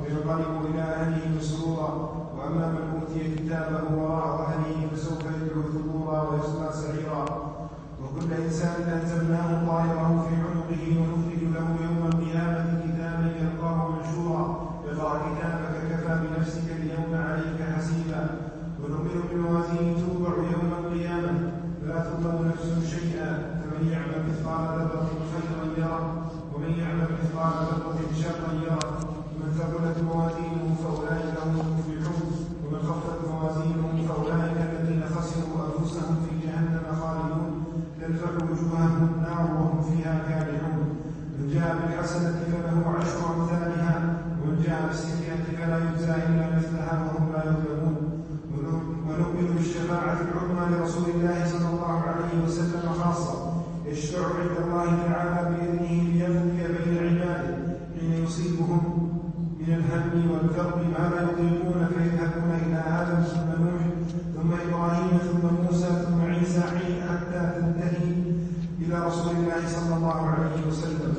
وينقلب إلى أهله مسرورا. وأما من أوتي كتابه وراء ظهره فسوف يدعو ثبورا ويصلى سعيرا. وكل إنسان ألزمناه طائره في عنقه ونخرج له يوم القيامة كتابا يلقاه منشورا اقرأ كتابك كفى بنفسك اليوم عليك حسيبا. ونؤمن بموازين توضع يوم القيامة فلا تظلم نفس شيئا فمن يعمل مثقال ذرة خيرا يره ومن يعمل مثقال ذرة شرا يره. ومن ثقلت موازينه فأولئك هم المفلحون ومن خفت موازينه فأولئك الذين خسروا أنفسهم في جهنم خالدون تلفح وجوههم النار وهم فيها كالحون. من جاء بالحسنة فله عشر أمثالها ومن جاء بالسيئة فلا يجزى إلا مثلها وهم لا يظلمون. ونؤمن بالشفاعة العظمى لرسول الله صلى الله عليه وسلم خاصة يشفع عند الله تعالى بإذنه ليقضي بين عباده حين يصيبهم من الهم والكرب ما لا يطيقون فيذهبون إلى آدم ثم نوح ثم إبراهيم ثم موسى ثم عيسى حتى تنتهي إلى رسول الله صلى الله عليه وسلم.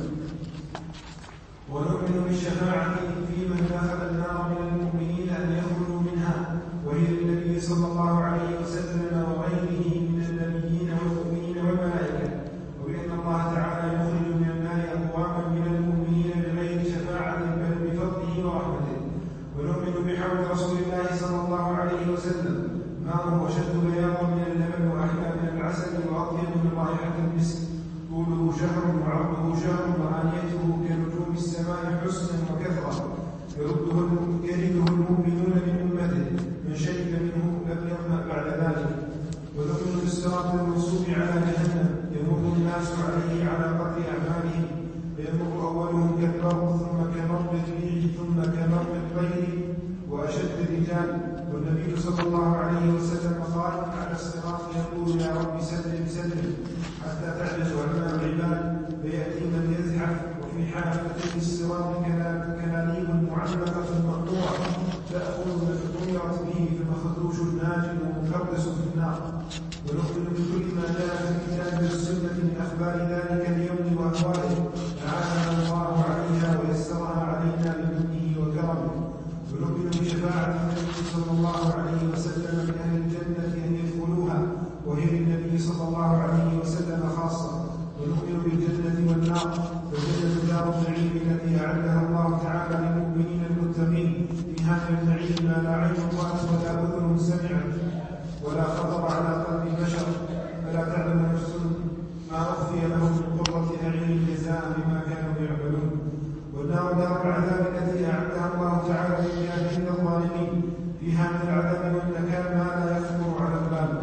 ونؤمن بالشفاعة في من دخل النار من المؤمنين أن يخرجوا منها وهي للنبي صلى الله عليه وسلم وغيره من النبيين والمؤمنين والملائكة. وبأن الله تعالى يخرج من النار أقواما من المؤمنين بغير شفاعة بل بفضله ورحمته. ونؤمن بحوض رسول الله صلى الله عليه وسلم ماءه أشد بياضا من اللبن وأحلى من العسل وأطيب من رائحة المسك طوله شهر وعرضه شهر وآنيته كنجوم السماء حسنا وكثرة يرده المؤمنون من أمته من شرب منه لم يظمأ بعد ذلك. ونؤمن بالصراط المنصوب على جهنم يمر الناس عليه على قدر أعمالهم فيمر أولهم كالبرق ثم كمر الريح ثم كمر الطير وأشد الرجال. والنبي صلى الله عليه وسلم قال على الصراط يقول يا رب سلم سلم حتى تعجز عنها العباد فيأتي من يزحف وفي حافة الصراط كلاليب معلقة مقطوعة تأخذ من طيرت به فمخدوش ناجل ومكرس في النار. ونؤمن بكل ما جاء في الكتاب والسنة من أخبار ذلك اليوم وأهواله أعاننا الله عليها ويسرها علينا بمنه وكرمه. ونؤمن بشفاعة النبي صلى الله عليه وسلم من أهل الجنة أن يدخلوها وهي للنبي صلى الله عليه وسلم خاصة. ونؤمن بالجنة والنار فالجنة دار النعيم التي أعدها الله تعالى للمؤمنين المتقين فيها من النعيم ما لا عين رأت ولا أذن سمعت ولا خطر على قلب بشر فلا تعلم نفس ما أخفي لهم من قرة أعين جزاء بما كانوا يعملون. والنار دار العذاب التي أعدها الله تعالى للكافرين الظالمين فيها من العذاب والنكال ما لا يخطر على البال.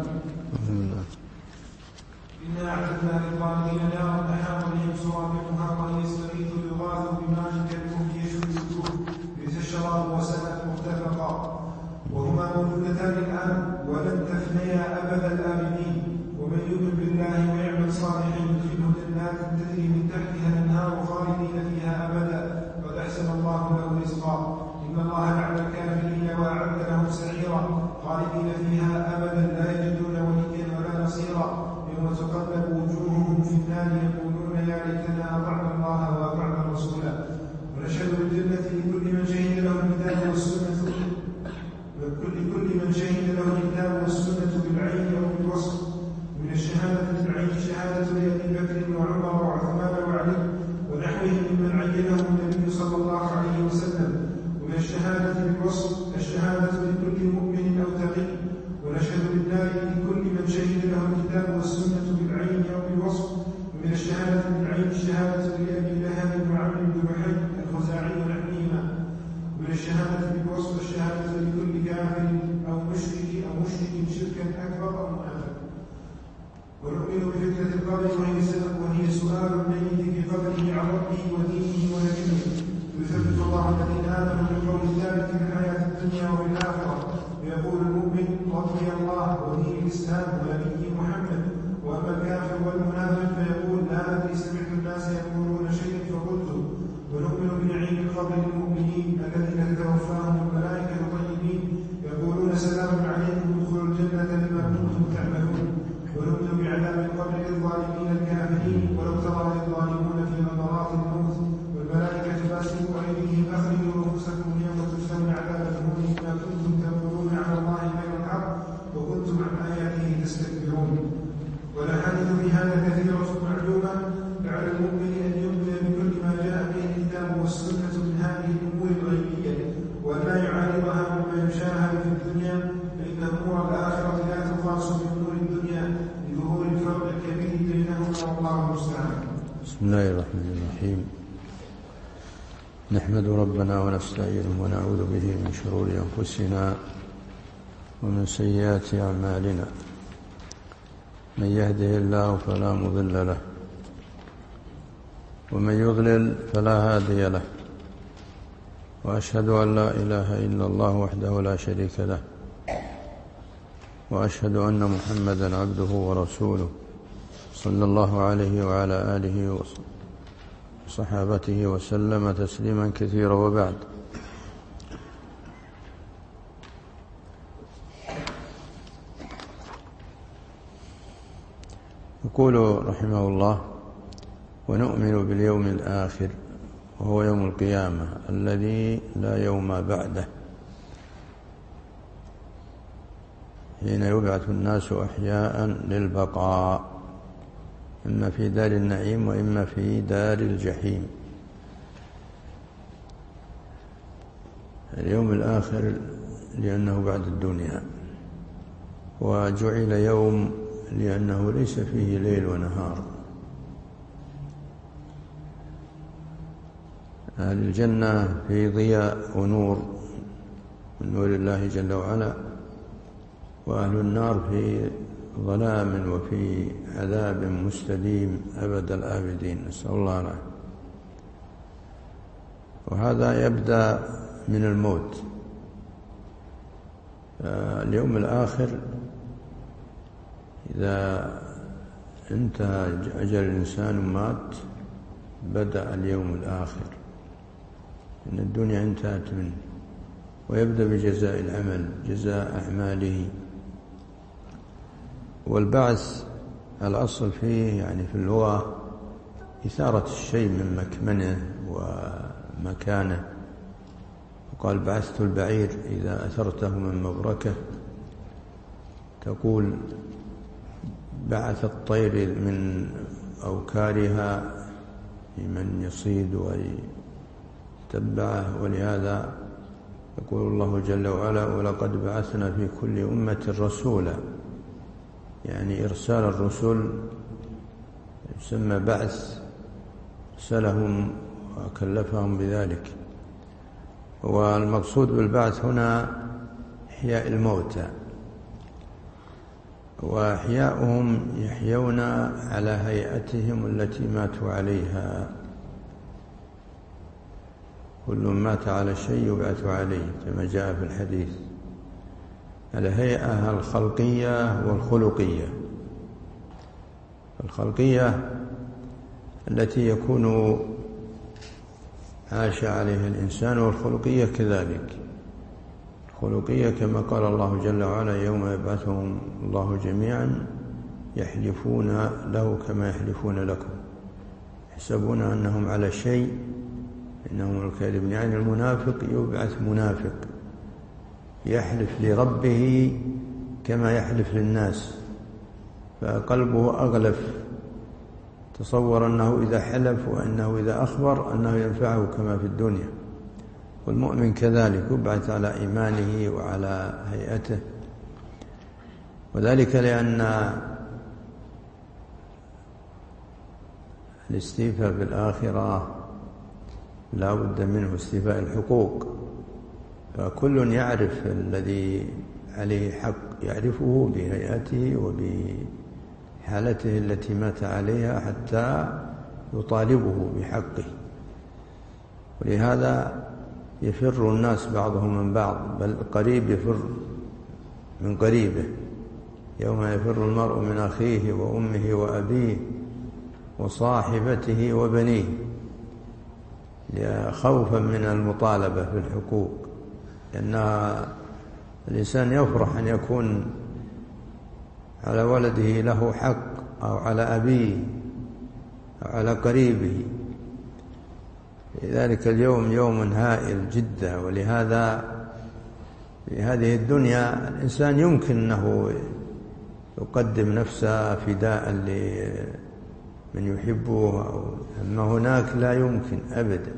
إنا أعددنا للظالمين نارا أحاط بهم سرادقها وإن يستغيثوا يغاثوا بماء كالمهل يشوي الوجوه بئس الشراب وساءت مرتفقا. وهما موجودتان الآن ولن تفنيا أبد الآبدين. ومن يؤمن بالله ويعمل صالحا يدخله جنات تجري من تحتها الأنهار خالدين فيها أبدا قد أحسن الله له رزقا. إن الله لعن الكافرين وأعد لهم سعيرا خالدين فيها أبدا لا يجدون وليا ولا نصيرا. يوم تقلب وجوههم في النار يقولون يا ليتنا أطعنا الله وأطعنا الرسول. ونشهد بالجنة لكل من شهد له الكتاب والسنة لكل من شهد له الكتاب والسنة بالعين أو بالوصف. من الشهادة بالعين شهادة لأبي بكر وعمر وعثمان وعلي ونحوهم ممن عينهم النبي صلى الله عليه وسلم. ومن الشهادة بالوصف الشهادة لكل مؤمن أو تقي. ونشهد بالله لكل من شهد له الكتاب والسنة بالعين أو بالوصف. ومن الشهادة بالعين شهادة لأبي لهب وعمرو بن لحي الخزاعي ونحوهما. ومن الشهادة بالوصف الشهادة لكل كافر أو مشرك شركا أكبر أو منافق. ونؤمن بفتنة القبر وهي سؤال الميت بقبره عن ربه ودينه ونبيه. يثبت الله الذين آمنوا بالقول الثابت في الحياة الدنيا وفي الآخرة. ويقول المؤمن ربي الله ودين الإسلام ونبي محمد. وأما الكافر والمنافق فيقول لا أدري سمعت الناس يقولون شيئا فقلت. ونؤمن بنعيم القبر للمؤمنين الذين تتوفاهم الملائكة الطيبين يقولون سلام عليكم ادخلوا الجنة بما كنتم تعملون. ونؤمن بعذاب القبر للظالمين بسم الله الرحمن الرحيم. نحمد ربنا ونستعينه ونعوذ به من شرور أنفسنا ومن سيئات أعمالنا. من يهده الله فلا مضل له ومن يضلل فلا هادي له، وأشهد أن لا إله إلا الله وحده لا شريك له، وأشهد أن محمدا عبده ورسوله صلى الله عليه وعلى آله وصحابته وسلم تسليما كثيرا. وبعد، يقول رحمه الله: ونؤمن باليوم الآخر، وهو يوم القيامة الذي لا يوم بعده، حين يبعث الناس أحياء للبقاء، إما في دار النعيم وإما في دار الجحيم. اليوم الآخر لأنه بعد الدنيا، وجعل يوم لأنه ليس فيه ليل ونهار. أهل الجنة في ضياء ونور من نور الله جل وعلا، وأهل النار في ظلام وفي عذاب مستديم أبد الآبدين، نسأل الله العافية. وهذا يبدأ من الموت. اليوم الآخر إذا انتهى أجل الإنسان ومات، بدأ اليوم الآخر، إن الدنيا انتهت منه، ويبدأ بجزاء العمل، جزاء أعماله. والبعث الأصل فيه يعني في اللغة إثارة الشيء من مكمنه ومكانه. وقال: بعثت البعير إذا أثرته من مبركه. تقول: بعث الطير من أوكارها لمن يصيد ويتبعه. ولهذا يقول الله جل وعلا: ولقد بعثنا في كل أمة رسولا. يعني إرسال الرسل يسمى بعث، أرسلهم وكلفهم بذلك. والمقصود بالبعث هنا إحياء الموتى، وإحياؤهم يحيون على هيئتهم التي ماتوا عليها. كل من مات على شيء يبعث عليه، كما جاء في الحديث، الهيئة الخلقية والخلقية. الخلقية التي يكون عاش عليها الإنسان، والخلقية كذلك. الخلقية كما قال الله جل وعلا: يوم يبعثهم الله جميعا يحلفون له كما يحلفون لكم يحسبون أنهم على شيء إنهم الكاذبون. يعني المنافق يبعث منافق يحلف لربه كما يحلف للناس، فقلبه أغلف، تصور أنه إذا حلف وأنه إذا أخبر أنه ينفعه كما في الدنيا. والمؤمن كذلك يبعث على إيمانه وعلى هيئته. وذلك لأن الاستيفاء في الآخرة لا بد منه، استيفاء الحقوق. فكل يعرف الذي عليه حق، يعرفه بهيئته وبحالته التي مات عليها حتى يطالبه بحقه. ولهذا يفر الناس بعضهم من بعض، بل قريب يفر من قريبه. يوم يفر المرء من أخيه وأمه وأبيه وصاحبته وبنيه، خوفا من المطالبة في الحقوق. لأن الإنسان يفرح أن يكون على ولده له حق، أو على أبيه أو على قريبه. لذلك اليوم يوم هائل جدا. ولهذا في هذه الدنيا الإنسان يمكن أنه يقدم نفسه فداء لمن يحبه، أما هناك لا يمكن أبدا.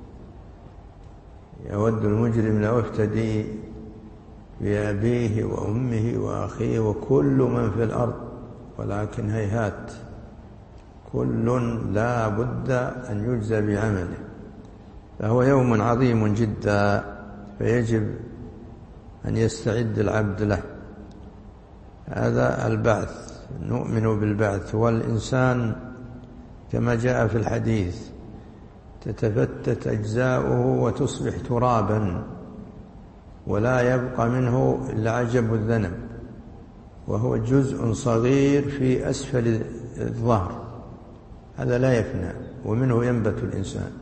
يود المجرم لو افتدي بأبيه وأمه وأخيه وكل من في الأرض، ولكن هيهات كل لا بد أن يجزى بعمله، فهو يوم عظيم جدا، فيجب أن يستعد العبد له. هذا البعث، نؤمن بالبعث. والإنسان كما جاء في الحديث تتفتت أجزاؤه وتصبح ترابا، ولا يبقى منه إلا عجب الذنب، وهو جزء صغير في أسفل الظهر، هذا لا يفنى، ومنه ينبت الإنسان.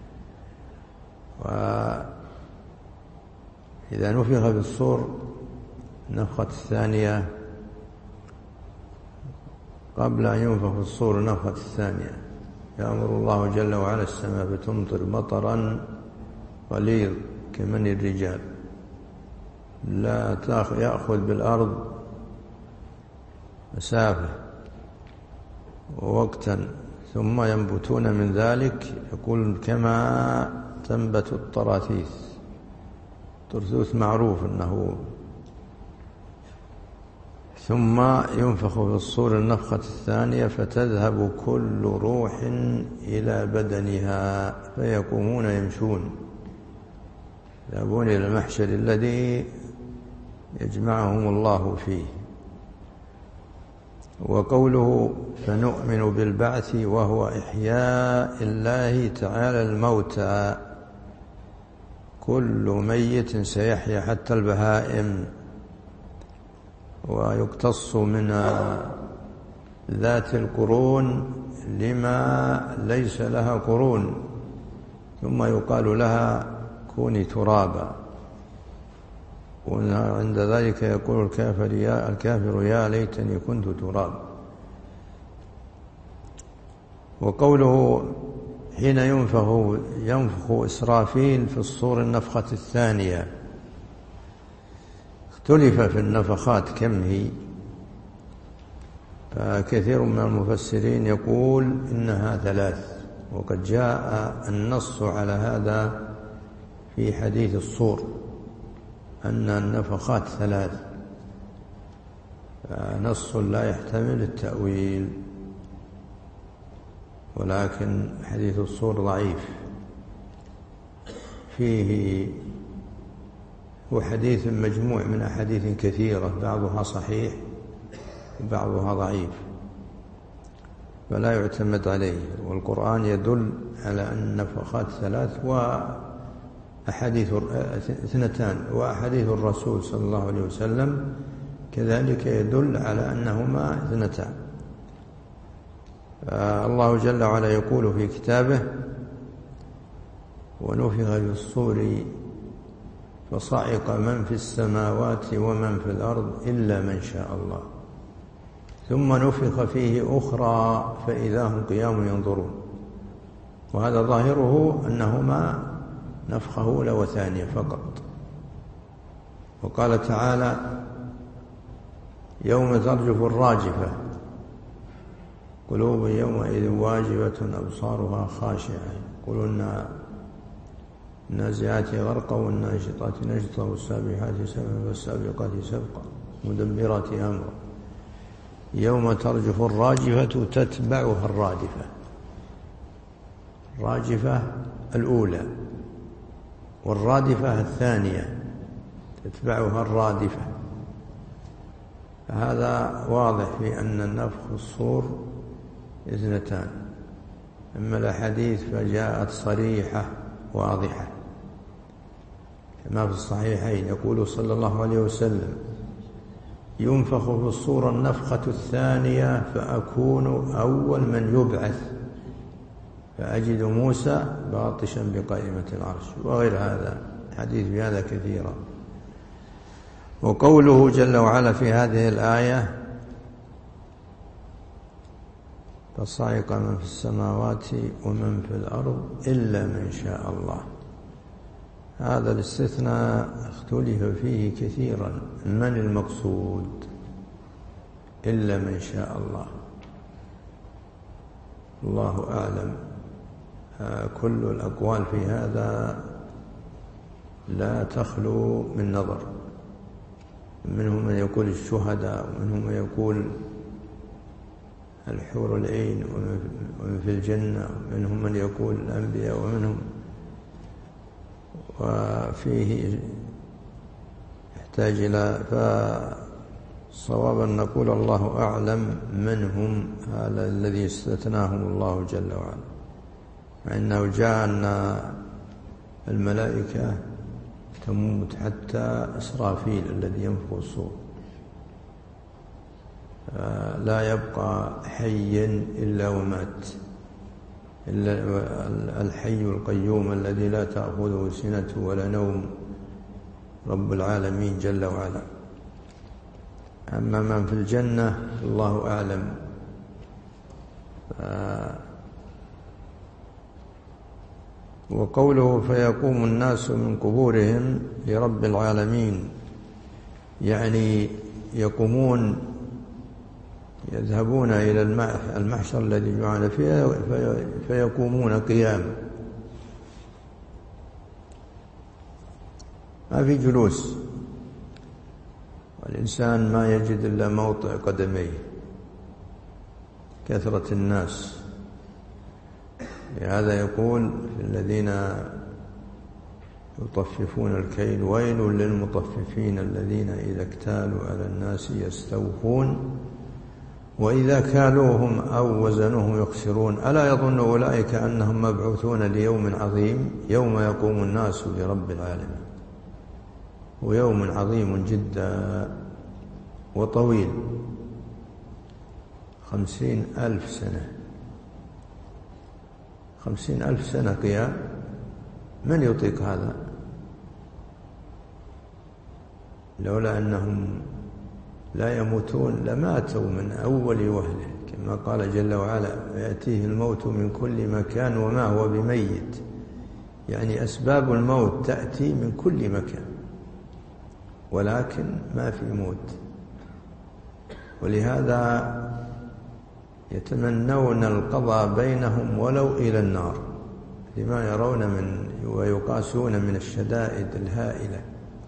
وإذا نفخ في الصور النفخة الثانية، قبل أن ينفخ في الصور النفخة الثانية، يأمر الله جل وعلا السماء فتمطر مطرا غليظ كمن الرجال، لا يأخذ بالأرض مسافة ووقتا، ثم ينبتون من ذلك، يقول كما تنبت الطراثيث. الطرثوث معروف أنه. ثم ينفخ في الصور النفخة الثانية فتذهب كل روح إلى بدنها، فيقومون يمشون، يذهبون إلى المحشر الذي يجمعهم الله فيه. وقوله فنؤمن بالبعث وهو إحياء الله تعالى الموتى، كل ميت سيحيا حتى البهائم، ويقتص من ذات القرون لما ليس لها قرون، ثم يقال لها كوني ترابا، وعند ذلك يقول الكافر يا ليتني كنت ترابا. وقوله حين ينفخ إسرافيل في الصور النفخة الثانية، اختلف في النفخات كم هي، فكثير من المفسرين يقول إنها 3، وقد جاء النص على هذا في حديث الصور أن النفخات 3، نص لا يحتمل التأويل، ولكن حديث الصور ضعيف، فيه هو حديث مجموع من أحاديث كثيرة، بعضها صحيح وبعضها ضعيف، فلا يعتمد عليه. والقرآن يدل على أن النفخات 3 وأحاديث 2، وأحاديث الرسول صلى الله عليه وسلم كذلك يدل على أنهما 2. الله جل وعلا يقول في كتابه ونفخ في الصور فصعق من في السماوات ومن في الأرض إلا من شاء الله، ثم نفخ فيه أخرى فإذا هم قيام ينظرون. وهذا ظاهره أنهما نفخة أولى وثانية فقط. وقال تعالى يوم ترجف الراجفة قلوب يومئذ واجبة أبصارها خاشعة، يقولون النازعات غرقا والناشطات نشطا والسابحات سبحا والسابقات سبقا مدبرات أمرا. يوم ترجف الراجفة تتبعها الرادفة، الراجفة الأولى والرادفة الثانية تتبعها الرادفة. هذا واضح في أن النفخ الصور 2. أما الأحاديث فجاءت صريحة واضحة كما في الصحيحين، يقول صلى الله عليه وسلم ينفخ في الصور النفخة الثانية فأكون أول من يبعث فأجد موسى باطشا بقائمة العرش، وغير هذا حديث بهذا كثيرا. وقوله جل وعلا في هذه الآية فصعق من في السماوات ومن في الأرض إلا من شاء الله، هذا الاستثناء اختلف فيه كثيرا، من المقصود إلا من شاء الله؟ الله أعلم. كل الأقوال في هذا لا تخلو من نظر، منهم من يقول الشهداء، ومنهم من يقول الحور العين ومن في الجنة، ومنهم من يقول الأنبياء ومنهم، وفيه يحتاج إلى فالصواب أن نقول الله أعلم من هم هذا الذي استثناهم الله جل وعلا، مع أنه جاء أن الملائكة تموت حتى إسرافيل الذي ينفخ الصور، لا يبقى حي إلا ومات، إلا الحي القيوم الذي لا تأخذه سنة ولا نوم، رب العالمين جل وعلا. أما من في الجنة الله أعلم. وقوله فيقوم الناس من قبورهم لرب العالمين، يعني يقومون يذهبون إلى المحشر الذي يجمعون فيه فيقومون قيام، ما في جلوس، والإنسان ما يجد إلا موضع قدميه، كثرة الناس. لهذا يقول في الذين يطففون الكيل ويل للمطففين الذين إذا اكتالوا على الناس يستوفون وإذا كالوهم أو وزنوهم يخسرون ألا يظن أولئك أنهم مبعوثون ليوم عظيم يوم يقوم الناس لرب العالمين. ويوم عظيم جدا وطويل، 50,000 سنة، 50,000 سنة قيام، من يطيق هذا؟ لولا أنهم لا يموتون لماتوا من أول وهلة، كما قال جل وعلا يأتيه الموت من كل مكان وما هو بميت، يعني أسباب الموت تأتي من كل مكان ولكن ما في موت. ولهذا يتمنون القضاء بينهم ولو إلى النار، لما يرون من ويقاسون من الشدائد الهائلة.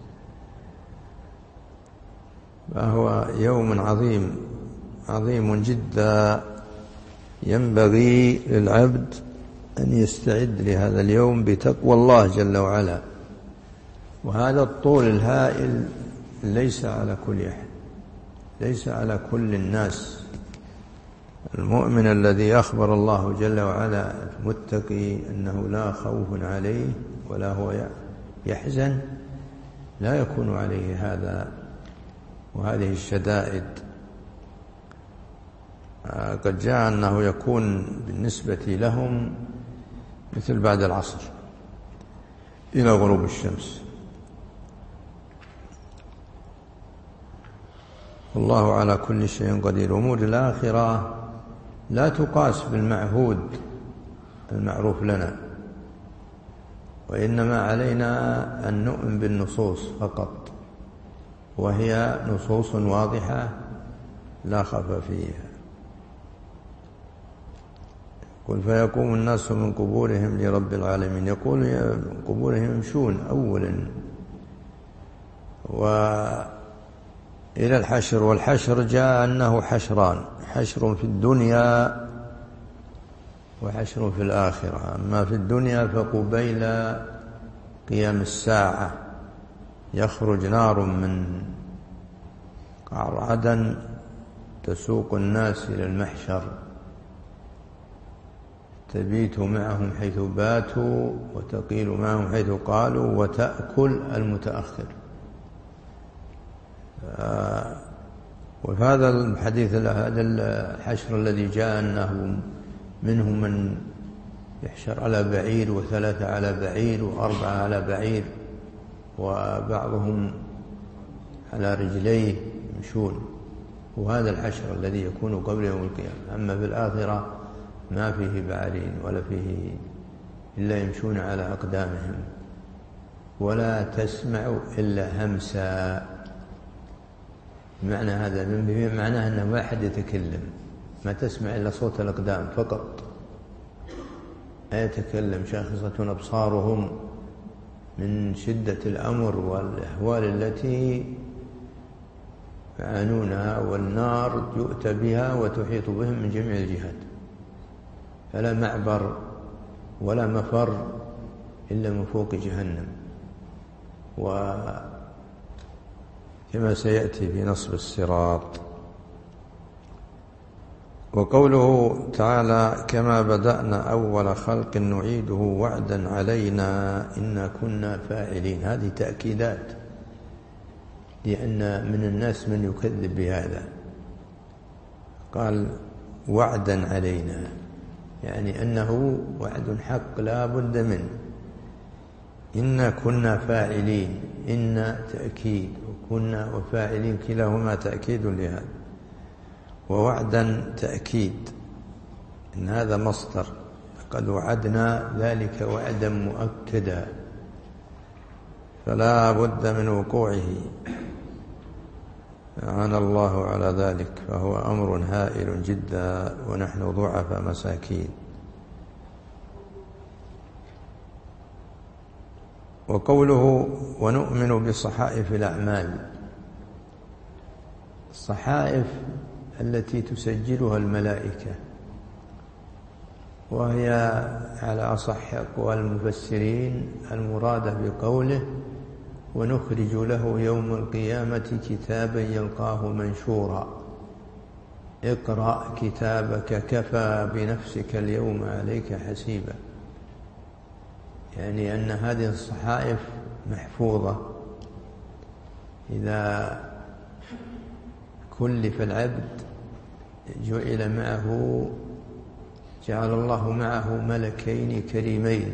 فهو يوم عظيم عظيم جدا، ينبغي للعبد أن يستعد لهذا اليوم بتقوى الله جل وعلا. وهذا الطول الهائل ليس على كل أحد، ليس على كل الناس. المؤمن الذي أخبر الله جل وعلا المتقي أنه لا خوف عليه ولا هو يحزن، لا يكون عليه هذا وهذه الشدائد. قد جاء أنه يكون بالنسبة لهم مثل بعد العصر إلى غروب الشمس. والله على كل شيء قدير. أمور الآخرة لا تقاس بالمعهود المعروف لنا، وإنما علينا أن نؤمن بالنصوص فقط، وهي نصوص واضحة لا خفى فيها. قل فيقوم الناس من قبورهم لرب العالمين، يقول من قبورهم يمشون أولا وإلى الحشر. والحشر جاء أنه حشران، حشر في الدنيا وحشر في الآخرة. أما في الدنيا فقبيل قيام الساعة يخرج نار من قعر عدن تسوق الناس إلى المحشر، تبيت معهم حيث باتوا وتقيل معهم حيث قالوا وتأكل المتأخر. وهذا الحديث هذا الحشر الذي جاء أنه منهم من يحشر على بعير، وثلاثة على بعير، وأربعة على بعير، وبعضهم على رجليه يمشون. وهذا الحشر الذي يكون قبل يوم القيامة. أما في الآخرة ما فيه بعرين ولا فيه إلا يمشون على أقدامهم، ولا تسمع إلا همسا. معنى هذا معناه أنه ما أحد يتكلم، ما تسمع إلا صوت الأقدام فقط، لا يتكلم. شاخصة أبصارهم من شدة الأمر والأهوال التي يعانونها، والنار يؤتى بها وتحيط بهم من جميع الجهات، فلا معبر ولا مفر إلا من فوق جهنم. وكما سيأتي في نصب الصراط. وقوله تعالى كما بدأنا أول خلق نعيده وعدا علينا إنا كنا فاعلين، هذه تأكيدات، لأن من الناس من يكذب بهذا. قال وعدا علينا، يعني أنه وعد حق لا بد منه. إنا كنا فاعلين، إن تأكيد، وكنا وفاعلين كلاهما تأكيد لهذا، ووعدا تأكيد، إن هذا مصدر، قد وعدنا ذلك وعدا مؤكدا، فلا بد من وقوعه، أعان الله على ذلك، فهو أمر هائل جدا، ونحن ضعف مساكين. وقوله ونؤمن بصحائف الأعمال، الصحائف التي تسجلها الملائكة، وهي على أصح أقوال المفسرين المرادة بقوله ونخرج له يوم القيامة كتابا يلقاه منشورا اقرأ كتابك كفى بنفسك اليوم عليك حسيبا، يعني أن هذه الصحائف محفوظة، إذا كلف العبد جعل الله معه ملكين كريمين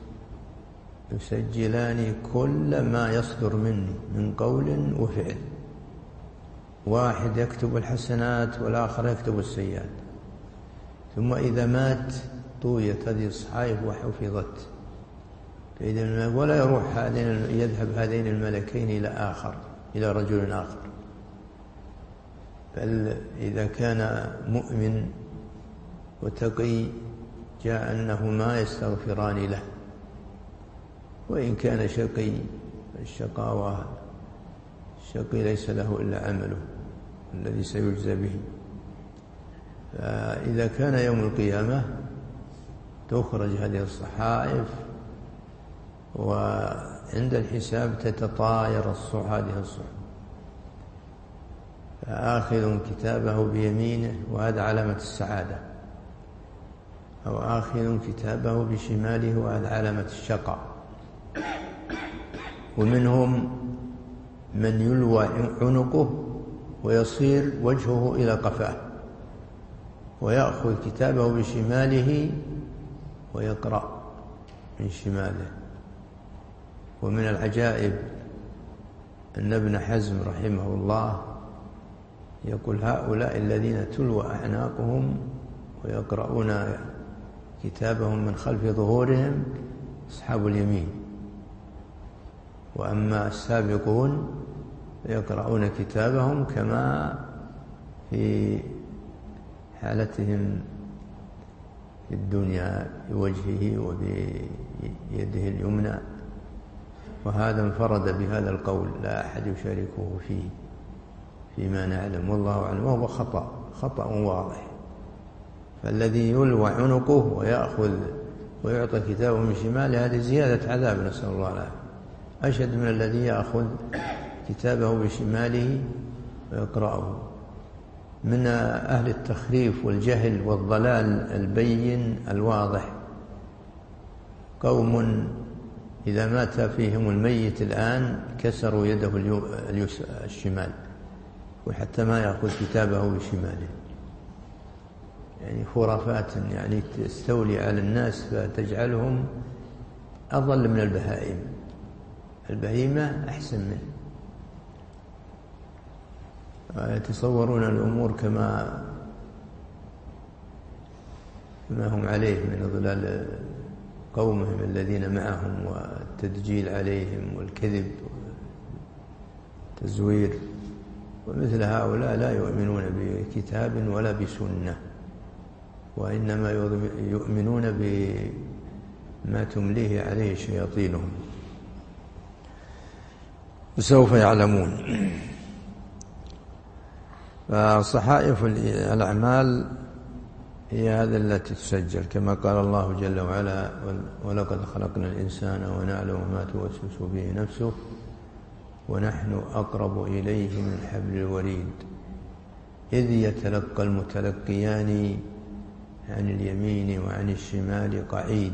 يسجلان كل ما يصدر منه من قول وفعل، واحد يكتب الحسنات والآخر يكتب السيئات، ثم إذا مات طويت هذه الصحائف وحفظت، ولا يذهب هذين الملكين إلى رجل آخر، بل إذا كان مؤمن وتقي جاء أنهما يستغفران له، وإن كان شقي الشقاوة الشقي ليس له إلا عمله الذي سيجزى به. فإذا كان يوم القيامة تخرج هذه الصحائف، وعند الحساب تتطاير هذه الصحف، فآخذ كتابه بيمينه وهذا علامة السعادة، أو آخذ كتابه بشماله وهذا علامة الشقاء. ومنهم من يلوى عنقه ويصير وجهه إلى قفاه ويأخذ كتابه بشماله ويقرأ من شماله. ومن العجائب أن ابن حزم رحمه الله يقول هؤلاء الذين تلوى أعناقهم ويقرؤون كتابهم من خلف ظهورهم أصحاب اليمين، وأما السابقون يقرؤون كتابهم كما في حالتهم في الدنيا بوجهه وبيده اليمنى، وهذا انفرد بهذا القول، لا أحد يشاركه فيه فيما نعلم، والله أعلم، وهو خطأ واضح. فالذي يلوى عنقه ويأخذ ويعطى كتابه من شماله هذه زيادة عذاب، نسأل الله العافية، أشد من الذي يأخذ كتابه بشماله ويقرأه. من أهل التخريف والجهل والضلال البين الواضح قوم إذا مات فيهم الميت الآن كسروا يده الشمال، وحتى ما يأخذ كتابه بشماله، يعني خرافات يعني تستولي على الناس فتجعلهم أضل من البهائم. البهيمة أحسن منه، يتصورون الأمور كما هم عليه من ضلال قومهم الذين معهم والتدجيل عليهم والكذب والتزوير. ومثل هؤلاء لا يؤمنون بكتاب ولا بسنة، وإنما يؤمنون بما تمليه عليه شياطينهم، وسوف يعلمون. فصحائف الأعمال هي هذه التي تسجل، كما قال الله جل وعلا: ولقد خلقنا الإنسان ونعلم ما توسوس به نفسه ونحن أقرب إليه من حبل الوريد إذ يتلقى المتلقيان عن اليمين وعن الشمال قعيد.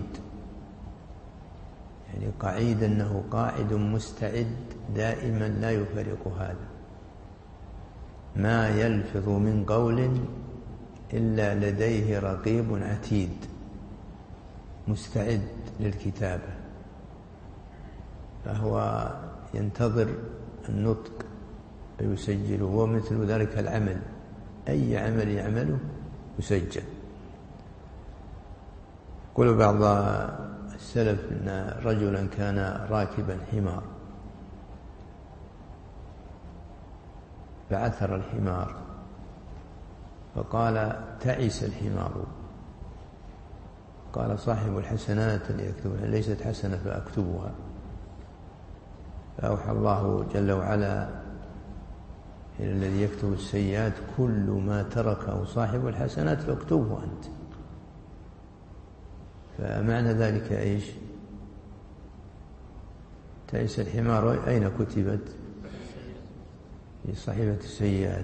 يعني قعيد أنه قاعد مستعد دائما لا يفارق هذا، ما يلفظ من قول إلا لديه رقيب عتيد مستعد للكتابة، فهو ينتظر النطق فيسجله. ومثل ذلك العمل، أي عمل يعمله يسجل. يقول بعض السلف أن رجلا كان راكبا حمار فعثر الحمار فقال: تعس الحمار. قال صاحب الحسنات اللي يكتبها: ليست حسنة فأكتبها. فأوحى الله جل وعلا إلى الذي يكتب السيئات: كل ما تركه صاحب الحسنات فاكتبه أنت. فمعنى ذلك إيش؟ تعس الحمار أين كتبت؟ في صحيفة السيئات.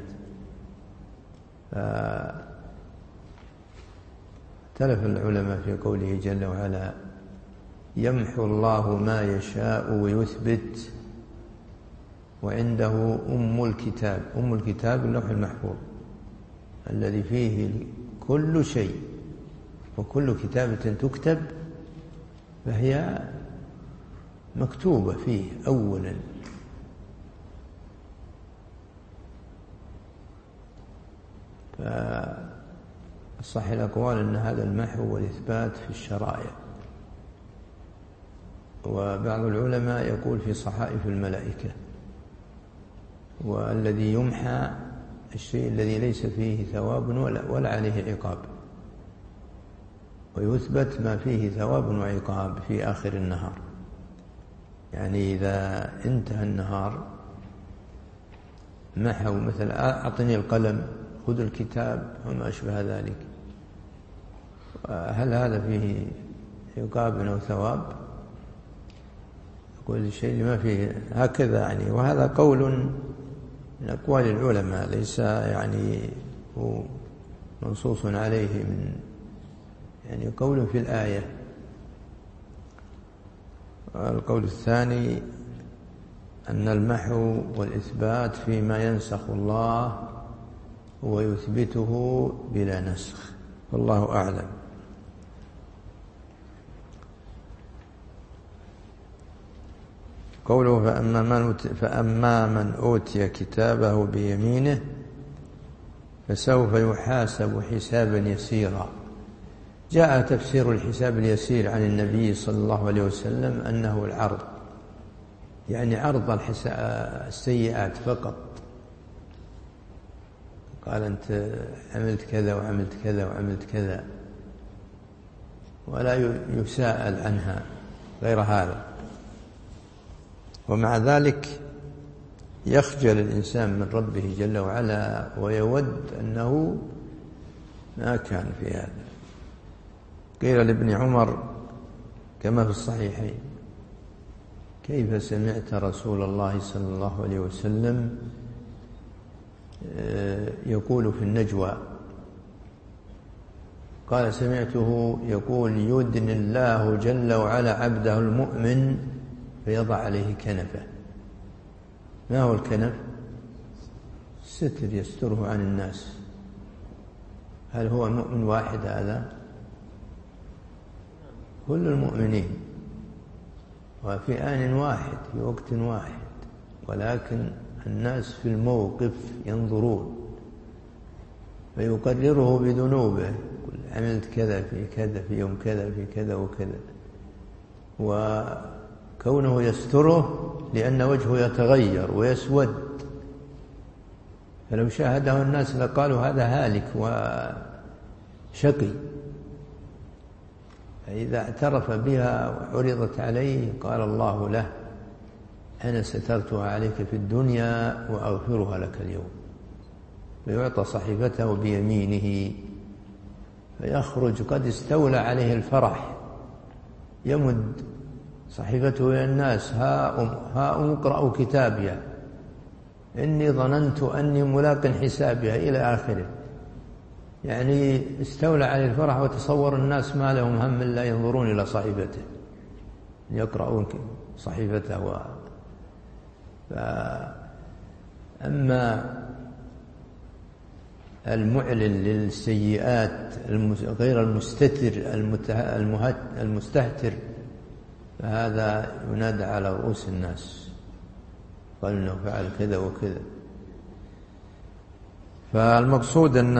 تلف العلماء في قوله جل وعلا: يمحو الله ما يشاء ويثبت وعنده أم الكتاب. أم الكتاب اللوح المحفوظ الذي فيه كل شيء، وكل كتابة تكتب فهي مكتوبة فيه أولا. فالصح الأقوال أن هذا المحو والإثبات في الشرائع. وبعض العلماء يقول في صحائف الملائكة، والذي يمحى الشيء الذي ليس فيه ثواب ولا عليه عقاب، ويثبت ما فيه ثواب وعقاب في آخر النهار. يعني إذا انتهى النهار محوا، مثل أعطني القلم، خذ الكتاب وما أشبه ذلك. هل هذا فيه عقاب أو ثواب؟ يقول الشيء اللي ما فيه هكذا يعني. وهذا قول من أقوال العلماء، ليس يعني هو منصوص عليه، من يعني قول في الآية. القول الثاني أن المحو والإثبات فيما ينسخ الله ويثبته بلا نسخ، والله أعلم. قوله: فأما من أوتي كتابه بيمينه فسوف يحاسب حسابا يسيرا. جاء تفسير الحساب اليسير عن النبي صلى الله عليه وسلم أنه العرض، يعني عرض السيئات فقط. قال: أنت عملت كذا وعملت كذا وعملت كذا، ولا يساءل عنها غير هذا. ومع ذلك يخجل الإنسان من ربه جل وعلا ويود أنه ما كان في هذا. قيل لابن عمر كما في الصحيحين: كيف سمعت رسول الله صلى الله عليه وسلم يقول في النجوى؟ قال: سمعته يقول: يدني الله جل وعلا عبده المؤمن فيضع عليه كنفه. ما هو الكنف؟ ستر يستره عن الناس. هل هو مؤمن واحد هذا؟ كل المؤمنين، وفي آن واحد، في وقت واحد، ولكن الناس في الموقف ينظرون، فيقرره بذنوبه: عملت كذا في كذا في يوم كذا في كذا وكذا. وكونه يستره لأن وجهه يتغير ويسود، فلو شاهده الناس لقالوا هذا هالك وشقي. فإذا اعترف بها وعرضت عليه قال الله له: أنا سترتها عليك في الدنيا وأغفرها لك اليوم. ويعطى صحيفته بيمينه فيخرج قد استولى عليه الفرح، يمد صحيفته إلى الناس: ها اقرأوا كتابي إني ظننت أني ملاق حسابي، إلى آخره. يعني استولى عليه الفرح وتصور الناس ما لهم هم إلا ينظرون إلى صحيفته، يقرؤون صحيفته. أما المعلن للسيئات غير المستهتر فهذا ينادى على رؤوس الناس، قال إنه فعل كذا وكذا. فالمقصود أن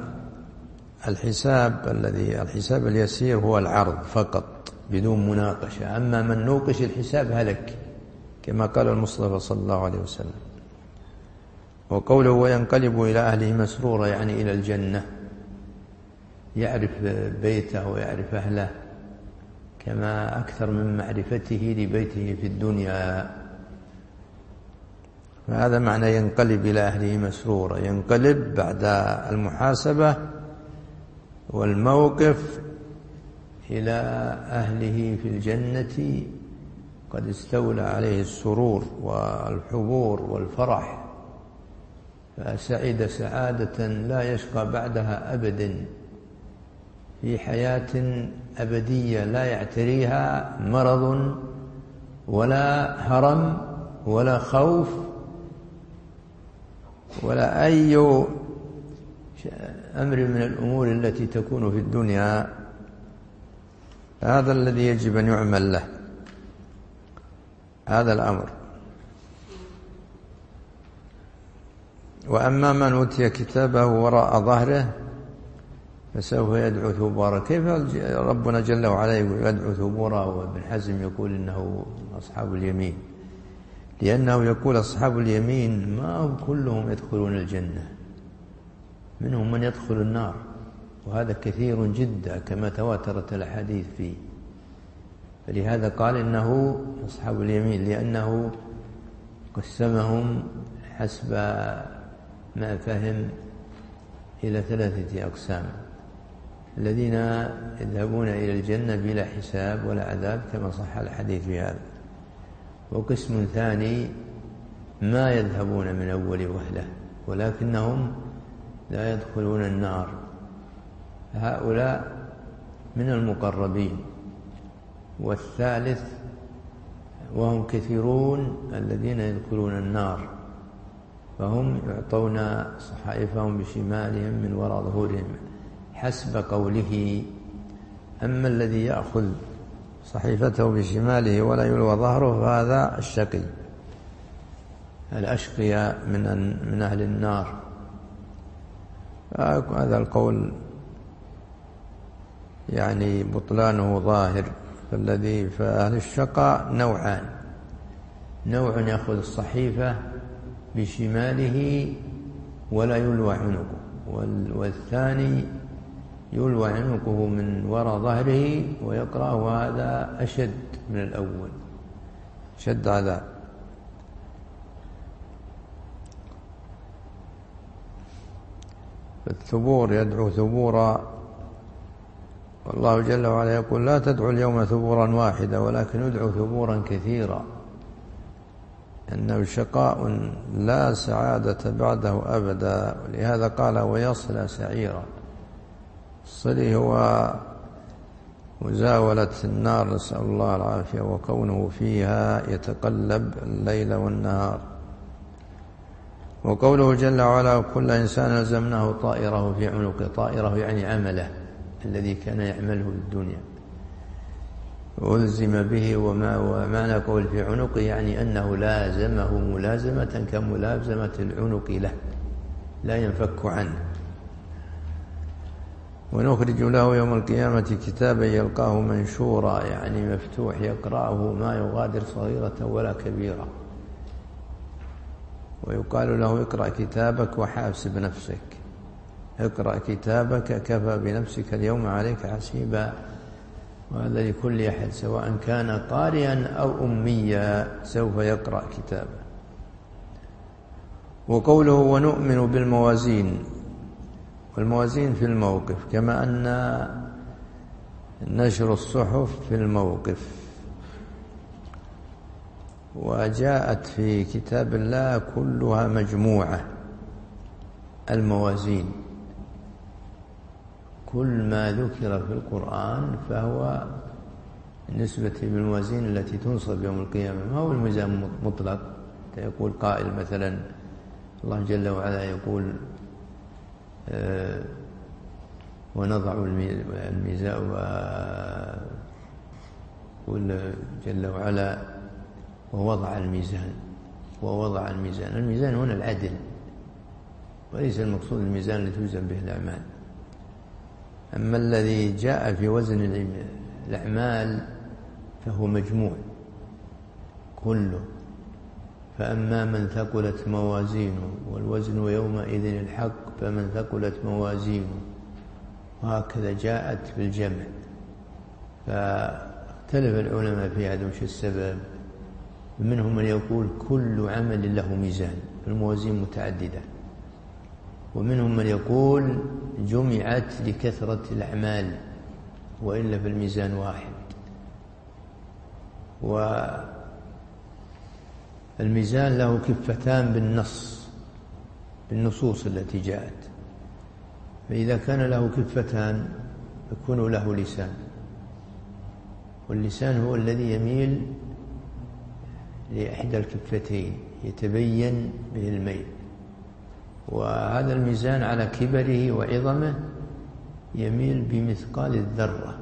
الحساب اليسير هو العرض فقط بدون مناقشة، أما من نوقش الحساب هلك، كما قال المصطفى صلى الله عليه وسلم. وقوله وينقلب إلى أهله مسرورا يعني إلى الجنة، يعرف بيته ويعرف أهله كما أكثر من معرفته لبيته في الدنيا. فهذا معنى ينقلب إلى أهله مسرورا، ينقلب بعد المحاسبة والموقف إلى أهله في الجنة قد استولى عليه السرور والحبور والفرح، فسعد سعادة لا يشقى بعدها أبدا، في حياة أبدية لا يعتريها مرض ولا هرم ولا خوف ولا أي أمر من الأمور التي تكون في الدنيا. هذا الذي يجب أن يعمل له، هذا الأمر. وأما من أوتي كتابه وراء ظهره فسوف يدعو ثبورا. كيف ربنا جل وعلا يدعو ثبورا وابن حزم يقول إنه أصحاب اليمين؟ لأنه يقول أصحاب اليمين ما هم كلهم يدخلون الجنة، منهم من يدخل النار، وهذا كثير جدا كما تواترت الأحاديث فيه. فلهذا قال إنه أصحاب اليمين، لأنه قسمهم حسب ما فهم إلى 3 أقسام: الذين يذهبون إلى الجنة بلا حساب ولا عذاب كما صح الحديث في هذا، وقسم ثاني ما يذهبون من أول وهلة ولكنهم لا يدخلون النار، هؤلاء من المقربين. والثالث وهم كثيرون الذين يدخلون النار، فهم يعطون صحائفهم بشمالهم من وراء ظهورهم حسب قوله. أما الذي يأخذ صحيفته بشماله ولا يلوى ظهره فهذا الشقي، الأشقياء من أهل النار. هذا القول يعني بطلانه ظاهر. فأهل الشقاء نوعان: نوع يأخذ الصحيفة بشماله ولا يلوى عنقه، والثاني يلوى عنقه من وراء ظهره ويقرأ، وهذا أشد من الأول، شد عذاب. فالثبور يدعو ثبورا، والله جل وعلا يقول لا تدعوا اليوم ثبورا واحدا ولكن ادعوا ثبورا كثيرا، إنه شقاء لا سعادة بعده أبدا. ولهذا قال ويصلى سعيرا. الصلي هو مزاولة النار، نسأل الله العافية، وكونه فيها يتقلب الليل والنهار. وقوله جل وعلا كل إنسان ألزمناه طائره في عنقه، طائره يعني عمله الذي كان يعمله في الدنيا ألزم به. ومعنى قول في عنقه يعني أنه لازمه ملازمة كملازمة العنق له، لا ينفك عنه. ونخرج له يوم القيامة كتابا يلقاه منشورا يعني مفتوح، يقرأه ما يغادر صغيرة ولا كبيرة. ويقال له اقرأ كتابك وحاسب نفسك، اقرأ كتابك كفى بنفسك اليوم عليك حسيبا. وهذا لكل أحد سواء كان قارئا أو أميا سوف يقرأ كتابه. وقوله ونؤمن بالموازين، والموازين في الموقف، كما أن نشر الصحف في الموقف. وجاءت في كتاب الله كلها مجموعة الموازين، كل ما ذكر في القرآن فهو بالنسبة بالموازين التي تنصب يوم القيامة، ما هو الميزان مطلق. يقول قائل مثلا الله جل وعلا يقول ونضع الميزان، ويقول جل وعلا ووضع الميزان. الميزان هنا العدل، وليس المقصود الميزان الذي توزن به الأعمال. أما الذي جاء في وزن الأعمال فهو مجموع كله. فأما من ثقلت موازينه، والوزن يومئذ الحق، فمن ثقلت موازينه، وهكذا جاءت بالجمع. فاختلف العلماء في هذا وش السبب. منهم من يقول كل عمل له ميزان، الموازين متعددة، ومنهم من يقول جمعت لكثرة الأعمال وإلا في الميزان واحد. والميزان له كفتان بالنصوص التي جاءت، فإذا كان له كفتان يكون له لسان، واللسان هو الذي يميل لإحدى الكفتين يتبين به الميل. وهذا الميزان على كبره وعظمه يميل بمثقال الذرة.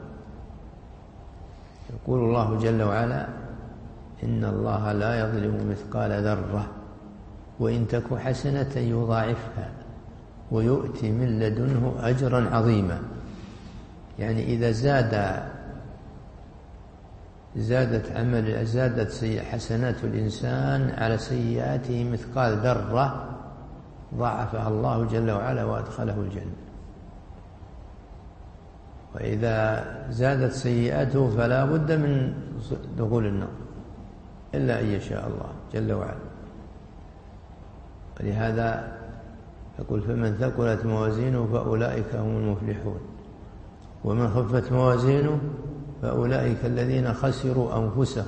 يقول الله جل وعلا إن الله لا يظلم مثقال ذرة وإن تك حسنة يضاعفها ويؤتي من لدنه أجرا عظيما. يعني إذا زادت حسنات الإنسان على سيئاته مثقال ذرة ضاعفها الله جل وعلا وأدخله الجنة. وإذا زادت سيئاته فلا بد من دخول النار إلا أن يشاء الله جل وعلا. ولهذا يقول فمن ثقلت موازينه فأولئك هم المفلحون، ومن خفت موازينه فأولئك الذين خسروا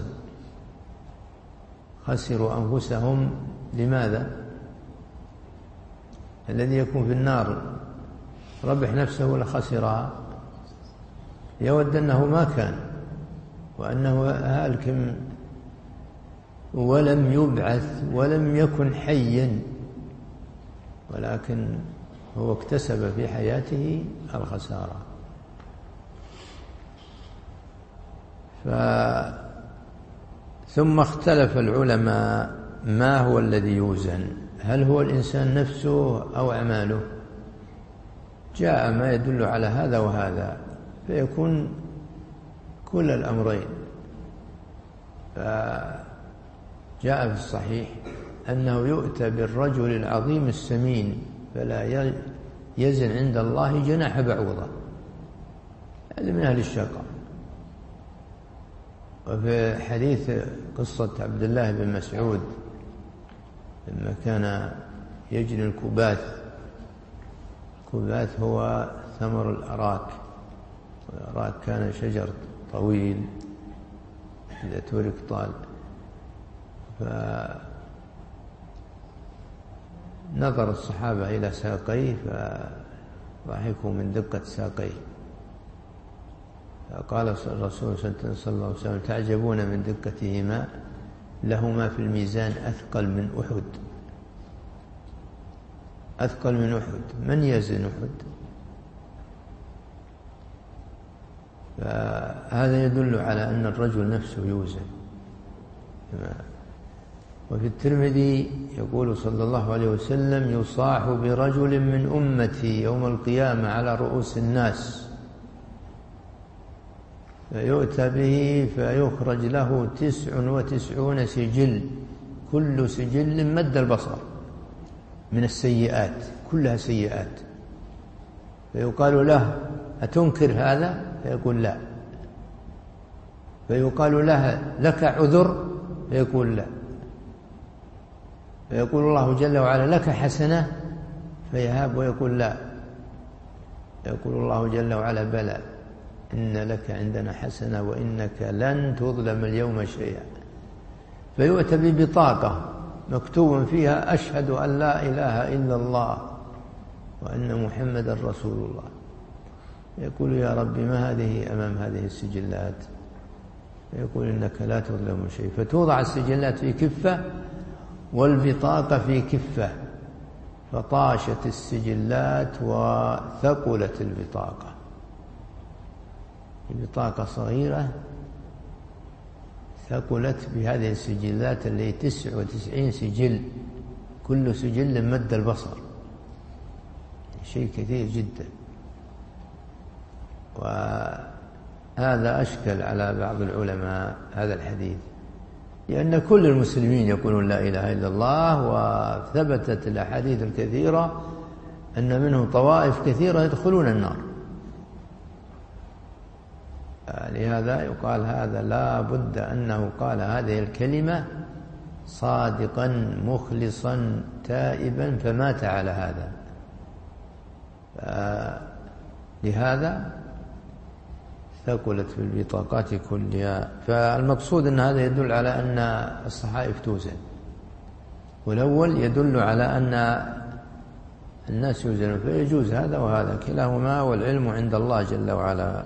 أنفسهم. لماذا؟ الذي يكون في النار ربح نفسه ولا خسرها؟ يود أنه ما كان، وأنه هالك ولم يبعث ولم يكن حيا، ولكن هو اكتسب في حياته الخسارة. ثم اختلف العلماء ما هو الذي يوزن، هل هو الإنسان نفسه أو أعماله؟ جاء ما يدل على هذا وهذا، فيكون كل الأمرين. فجاء في الصحيح أنه يؤتى بالرجل العظيم السمين فلا يزن عند الله جناح بعوضة، هذا من أهل الشقاء. وفي حديث قصة عبد الله بن مسعود لما كان يجني الكباث هو ثمر الأراك، والأراك كان شجر طويل إذا ترك طال، فنظر الصحابة إلى ساقيه فضحكوا من دقة ساقيه، فقال الرسول صلى الله عليه وسلم تعجبون من دقتهما، لهما في الميزان أثقل من أحد، من يزن أحد؟ فهذا يدل على أن الرجل نفسه يوزن. وفي الترمذي يقول صلى الله عليه وسلم يصاح برجل من أمتي يوم القيامة على رؤوس الناس، فيؤتى به فيخرج له 99 سجل، كل سجل مد البصر من السيئات، كلها سيئات. فيقال له أتنكر هذا؟ فيقول لا. فيقال له لك عذر؟ فيقول لا. فيقول الله جل وعلا لك حسنة فيهاب ويقول لا، يقول الله جل وعلا بلى إن لك عندنا حسنة وإنك لن تظلم اليوم شيئا، فيؤتى ببطاقة مكتوب فيها أشهد أن لا إله إلا الله وأن محمدا رسول الله. يقول يا رب ما هذه أمام هذه السجلات؟ يقول إنك لا تظلم شيء، فتوضع السجلات في كفة والبطاقة في كفة، فطاشت السجلات وثقلت البطاقة. البطاقة صغيرة ثقلت بهذه السجلات اللي 99 سجل، كل سجل مد البصر، شيء كثير جدا. وهذا أشكل على بعض العلماء هذا الحديث، لأن كل المسلمين يقولون لا إله إلا الله، وثبتت الأحاديث الكثيرة أن منهم طوائف كثيرة يدخلون النار. لهذا يقال هذا لا بد أنه قال هذه الكلمة صادقا مخلصا تائبا فمات على هذا. لهذا ثقلت بالبطاقات كلها. فالمقصود أن هذا يدل على أن الصحائف توزن، والأول يدل على أن الناس يوزنون، فيجوز هذا وهذا كلاهما، والعلم عند الله جل وعلا.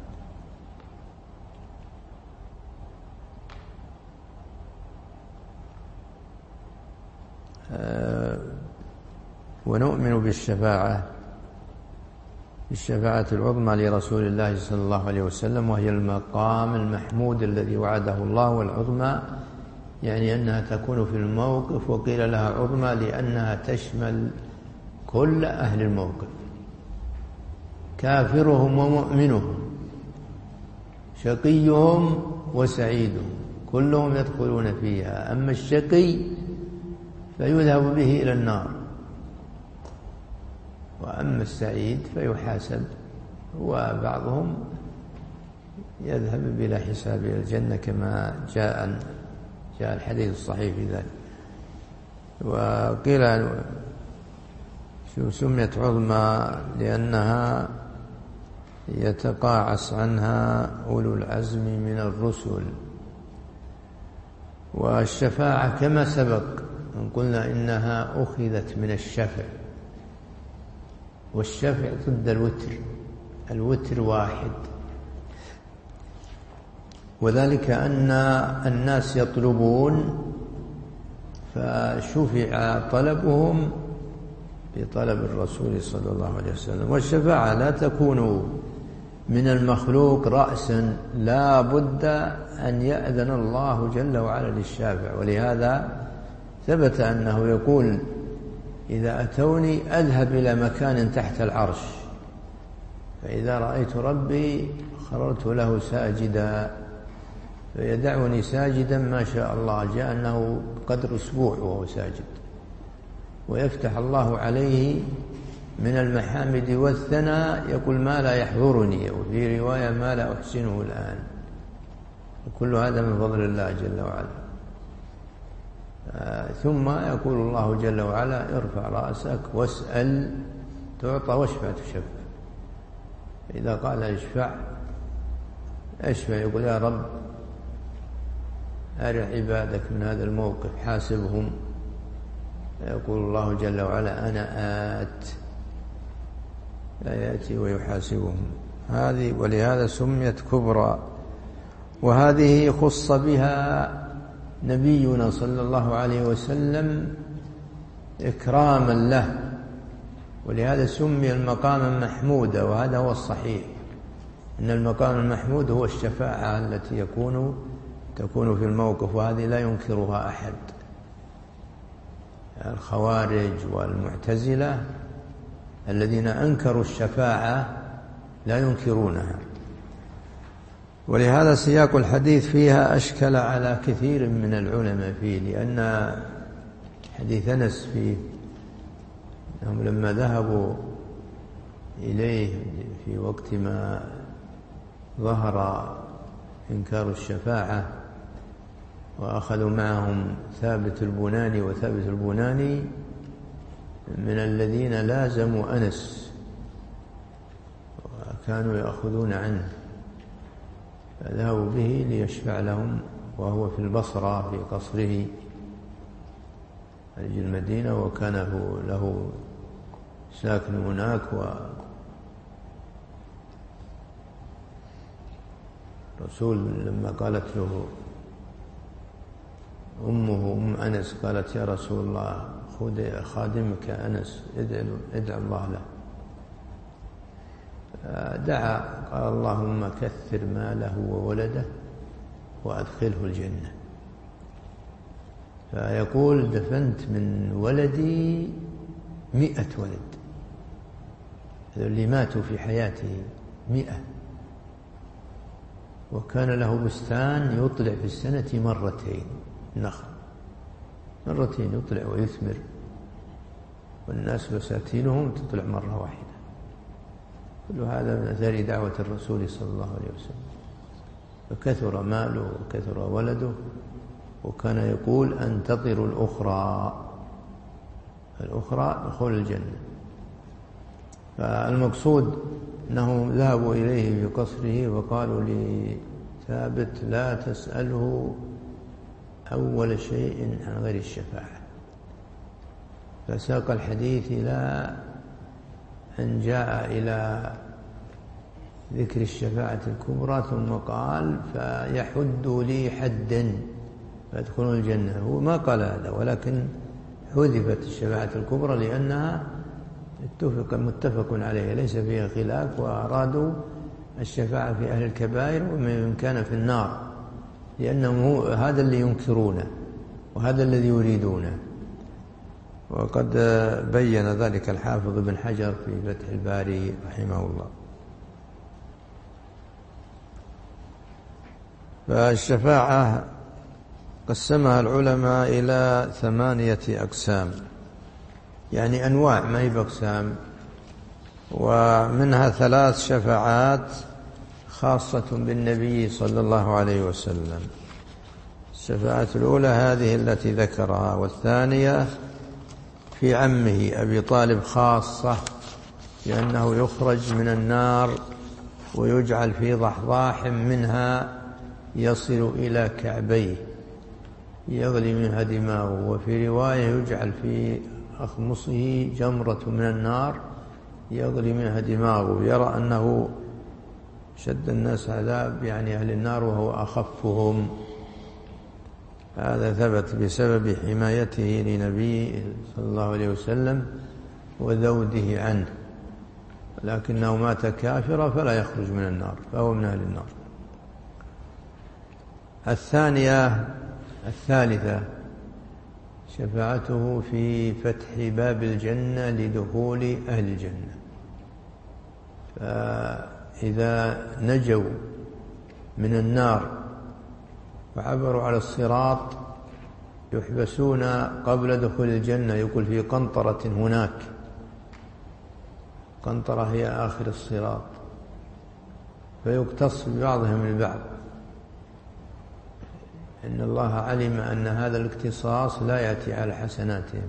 ونؤمن بالشفاعة العظمى لرسول الله صلى الله عليه وسلم، وهي المقام المحمود الذي وعده الله. والعظمى يعني أنها تكون في الموقف، وقيل لها عظمى لأنها تشمل كل أهل الموقف، كافرهم ومؤمنهم، شقيهم وسعيدهم، كلهم يدخلون فيها. أما الشقي فيذهب به إلى النار، وأما السعيد فيحاسب، وبعضهم يذهب بلا حساب إلى الجنة كما جاء الحديث الصحيح في ذلك. وقيل سميت عظمى لأنها يتقاعس عنها أولو العزم من الرسل. والشفاعة كما سبق أن قلنا إنها أخذت من الشفع، والشفع ضد الوتر واحد، وذلك أن الناس يطلبون فشفع طلبهم بطلب الرسول صلى الله عليه وسلم. والشفاعة لا تكون من المخلوق رأسا، لا بد أن يأذن الله جل وعلا للشافع. ولهذا ثبت أنه يقول إذا أتوني أذهب إلى مكان تحت العرش، فإذا رأيت ربي خررت له ساجدا، فيدعني ساجدا ما شاء الله، جاء أنه قدر أسبوع وهو ساجد، ويفتح الله عليه من المحامد والثناء، يقول ما لا يحضرني، وفي رواية ما لا أحسنه الآن. وكل هذا من فضل الله جل وعلا. ثم يقول الله جل وعلا ارفع رأسك واسأل تعطى واشفع تشفع. إذا قال اشفع يقول يا رب أرح عبادك من هذا الموقف، حاسبهم. يقول الله جل وعلا أنا آت، لا يأتي ويحاسبهم. هذه ولهذا سميت كبرى. وهذه خص بها نبينا صلى الله عليه وسلم إكراما له، ولهذا سمي المقام محمودا. وهذا هو الصحيح، أن المقام المحمود هو الشفاعة التي تكون في الموقف، وهذه لا ينكرها أحد. الخوارج والمعتزلة الذين أنكروا الشفاعة لا ينكرونها. ولهذا سياق الحديث فيها أشكل على كثير من العلماء فيه، لأن حديث أنس فيه أنهم لما ذهبوا إليه في وقت ما ظهر إنكار الشفاعة وأخذوا معهم ثابت البناني، وثابت البناني من الذين لازموا أنس وكانوا يأخذون عنه، فذهبوا به ليشفع لهم وهو في البصرة في قصره خارج المدينة، وكان له ساكن هناك. والرسول لما قالت له أمه أم أنس قالت يا رسول الله خذ خادمك أنس ادعو الله له، دعا قال اللهم كثر ماله وولده وأدخله الجنة. فيقول دفنت من ولدي 100 ولد، اللي ماتوا في حياته 100، وكان له بستان يطلع في السنة مرتين، نخل مرتين يطلع ويثمر، والناس بساتينهم تطلع مرة واحدة. كل هذا من أثار دعوة الرسول صلى الله عليه وسلم. فكثر ماله وكثر ولده، وكان يقول انتظروا الأخرى دخول الجنة. فالمقصود أنهم ذهبوا إليه في قصره وقالوا لثابت لا تسأله أول شيء عن غير الشفاعة، فساق الحديث إلى أن جاء إلى ذكر الشفاعة الكبرى ثم قال فيحد لي حدا فيدخلون الجنة. هو ما قال هذا، ولكن حذفت الشفاعة الكبرى لأنها متفق عليه ليس فيها خلاف، وأرادوا الشفاعة في أهل الكبائر ومن كان في النار، لأنه هذا اللي ينكرونه وهذا الذي يريدونه. وقد بين ذلك الحافظ ابن حجر في فتح الباري رحمه الله. فالشفاعة قسمها العلماء إلى 8 أقسام، يعني أنواع ما هي بأقسام، ومنها 3 شفاعات خاصة بالنبي صلى الله عليه وسلم. الشفاعة الأولى هذه التي ذكرها، والثانية في عمه أبي طالب خاصة، لأنه يخرج من النار ويجعل في ضحضاح منها يصل إلى كعبيه يغلي منها دماغه، وفي رواية يجعل في أخمصه جمرة من النار يغلي منها دماغه، يرى أنه شد الناس عذاب يعني أهل النار وهو أخفهم. هذا ثبت بسبب حمايته لنبيه صلى الله عليه وسلم وذوده عنه، لكنه مات كافرا فلا يخرج من النار، فهو من أهل النار. الثالثة شفاعته في فتح باب الجنة لدخول أهل الجنة، فإذا نجوا من النار وعبروا على الصراط يحبسون قبل دخول الجنة، يقول في قنطرة هناك، قنطرة هي آخر الصراط، فيقتص ببعضهم البعض. إن الله علم أن هذا الاقتصاص لا يأتي على حسناتهم،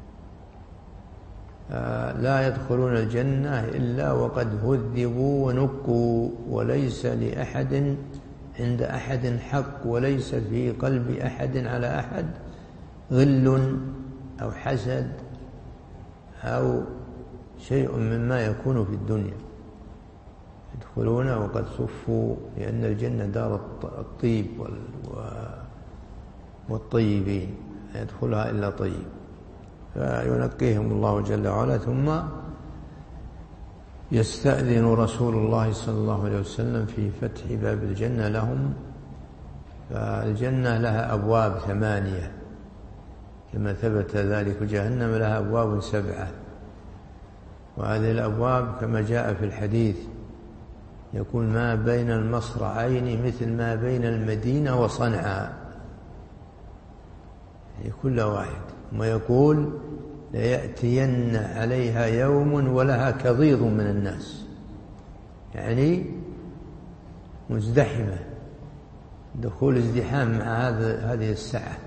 لا يدخلون الجنة إلا وقد هذبوا ونقوا، وليس لأحد عند أحد حق، وليس في قلب أحد على أحد غل أو حسد أو شيء مما يكون في الدنيا. يدخلون وقد صفوا، لأن الجنة دار الطيب والطيبين، لا يدخلها إلا طيب، فينقيهم الله جل وعلا. ثم يستأذن رسول الله صلى الله عليه وسلم في فتح باب الجنة لهم. فالجنة لها أبواب 8 كما ثبت ذلك، وجهنم لها أبواب 7، وهذه الأبواب كما جاء في الحديث يكون ما بين المصرعين مثل ما بين المدينة وصنعاء، يعني كل واحد. وما يقول ليأتين عليها يوم ولها كضيض من الناس، يعني مزدحمة دخول ازدحام مع هذه السعة.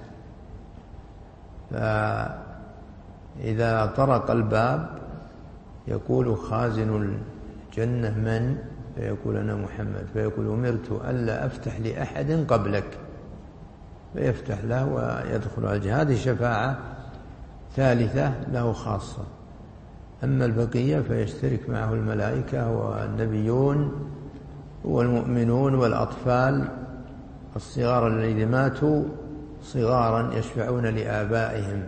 فإذا طرق الباب يقول خازن الجنة من؟ فيقول أنا محمد، فيقول أمرت ألا أفتح لأحد قبلك، فيفتح له ويدخل على الجنة. هذه شفاعة ثالثة له خاصة. أما البقية فيشترك معه الملائكة والنبيون والمؤمنون والأطفال الصغار الذين ماتوا صغارا يشفعون لآبائهم.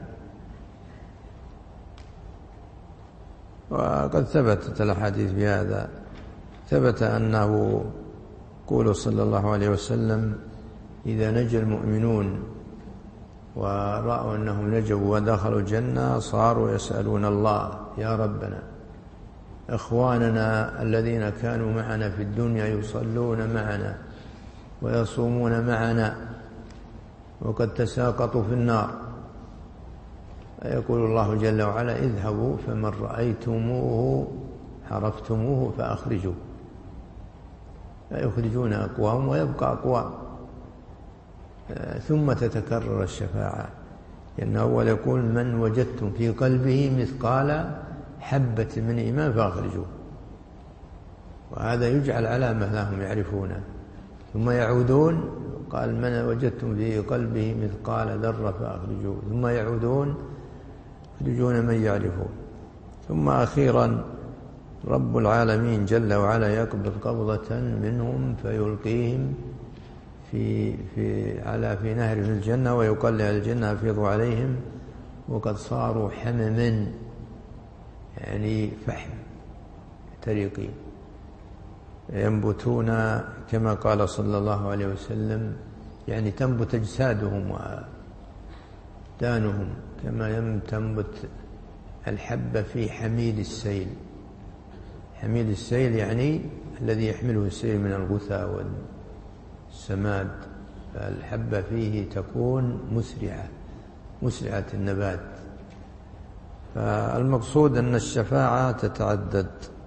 وقد ثبتت الأحاديث بهذا. ثبت أنه يقول صلى الله عليه وسلم إذا نجى المؤمنون ورأوا أنهم نجوا ودخلوا الجنة صاروا يسألون الله يا ربنا إخواننا الذين كانوا معنا في الدنيا يصلون معنا ويصومون معنا وقد تساقطوا في النار، يقول الله جل وعلا اذهبوا فمن رأيتموه عرفتموه فأخرجوا، فيخرجون أقوام ويبقى أقوام. ثم تتكرر الشفاعة، لأن أول يقول من وجدتم في قلبه مثقال حبة من إيمان فأخرجوه، وهذا يجعل علامة لهم يعرفونه. ثم يعودون قال من وجدتم في قلبه مثقال ذرة فأخرجوه، ثم يعودون يخرجون من يعرفون. ثم أخيرا رب العالمين جل وعلا يقبض قبضة منهم فيلقيهم في نهر في الجنة ويقال لأهل الجنة أفيضوا عليهم وقد صاروا حمما، يعني فحم تريقين، ينبتون كما قال صلى الله عليه وسلم، يعني تنبت أجسادهم وأبدانهم كما تنبت الحبة في حميل السيل. حميل السيل يعني الذي يحمله السيل من الغثاء والسماد، فالحبة فيه تكون مسرعة النبات. فالمقصود أن الشفاعة تتعدد.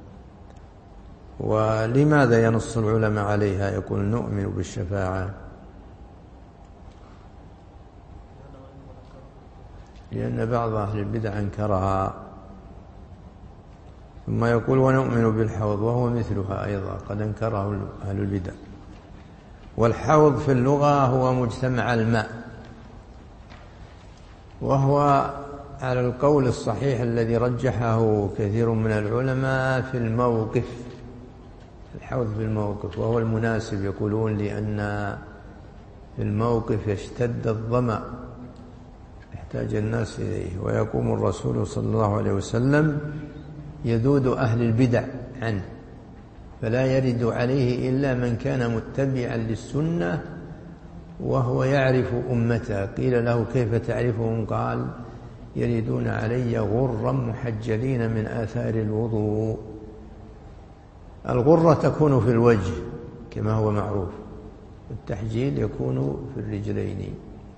ولماذا ينص العلماء عليها؟ يقول نؤمن بالشفاعة لأن بعض أهل البدع أنكرها. ثم يقول ونؤمن بالحوض وهو مثلها أيضا قد أنكره أهل البدع. والحوض في اللغة هو مجتمع الماء، وهو على القول الصحيح الذي رجحه كثير من العلماء في الموقف، الحوض في الموقف، وهو المناسب يقولون لأن في الموقف يشتد الظمأ يحتاج الناس إليه، ويقوم الرسول صلى الله عليه وسلم يذود أهل البدع عنه، فلا يرد عليه إلا من كان متبعا للسنة وهو يعرف أمته. قيل له كيف تعرفهم؟ قال يردون علي غرا محجلين من آثار الوضوء. الغرة تكون في الوجه كما هو معروف، والتحجيل يكون في الرجلين.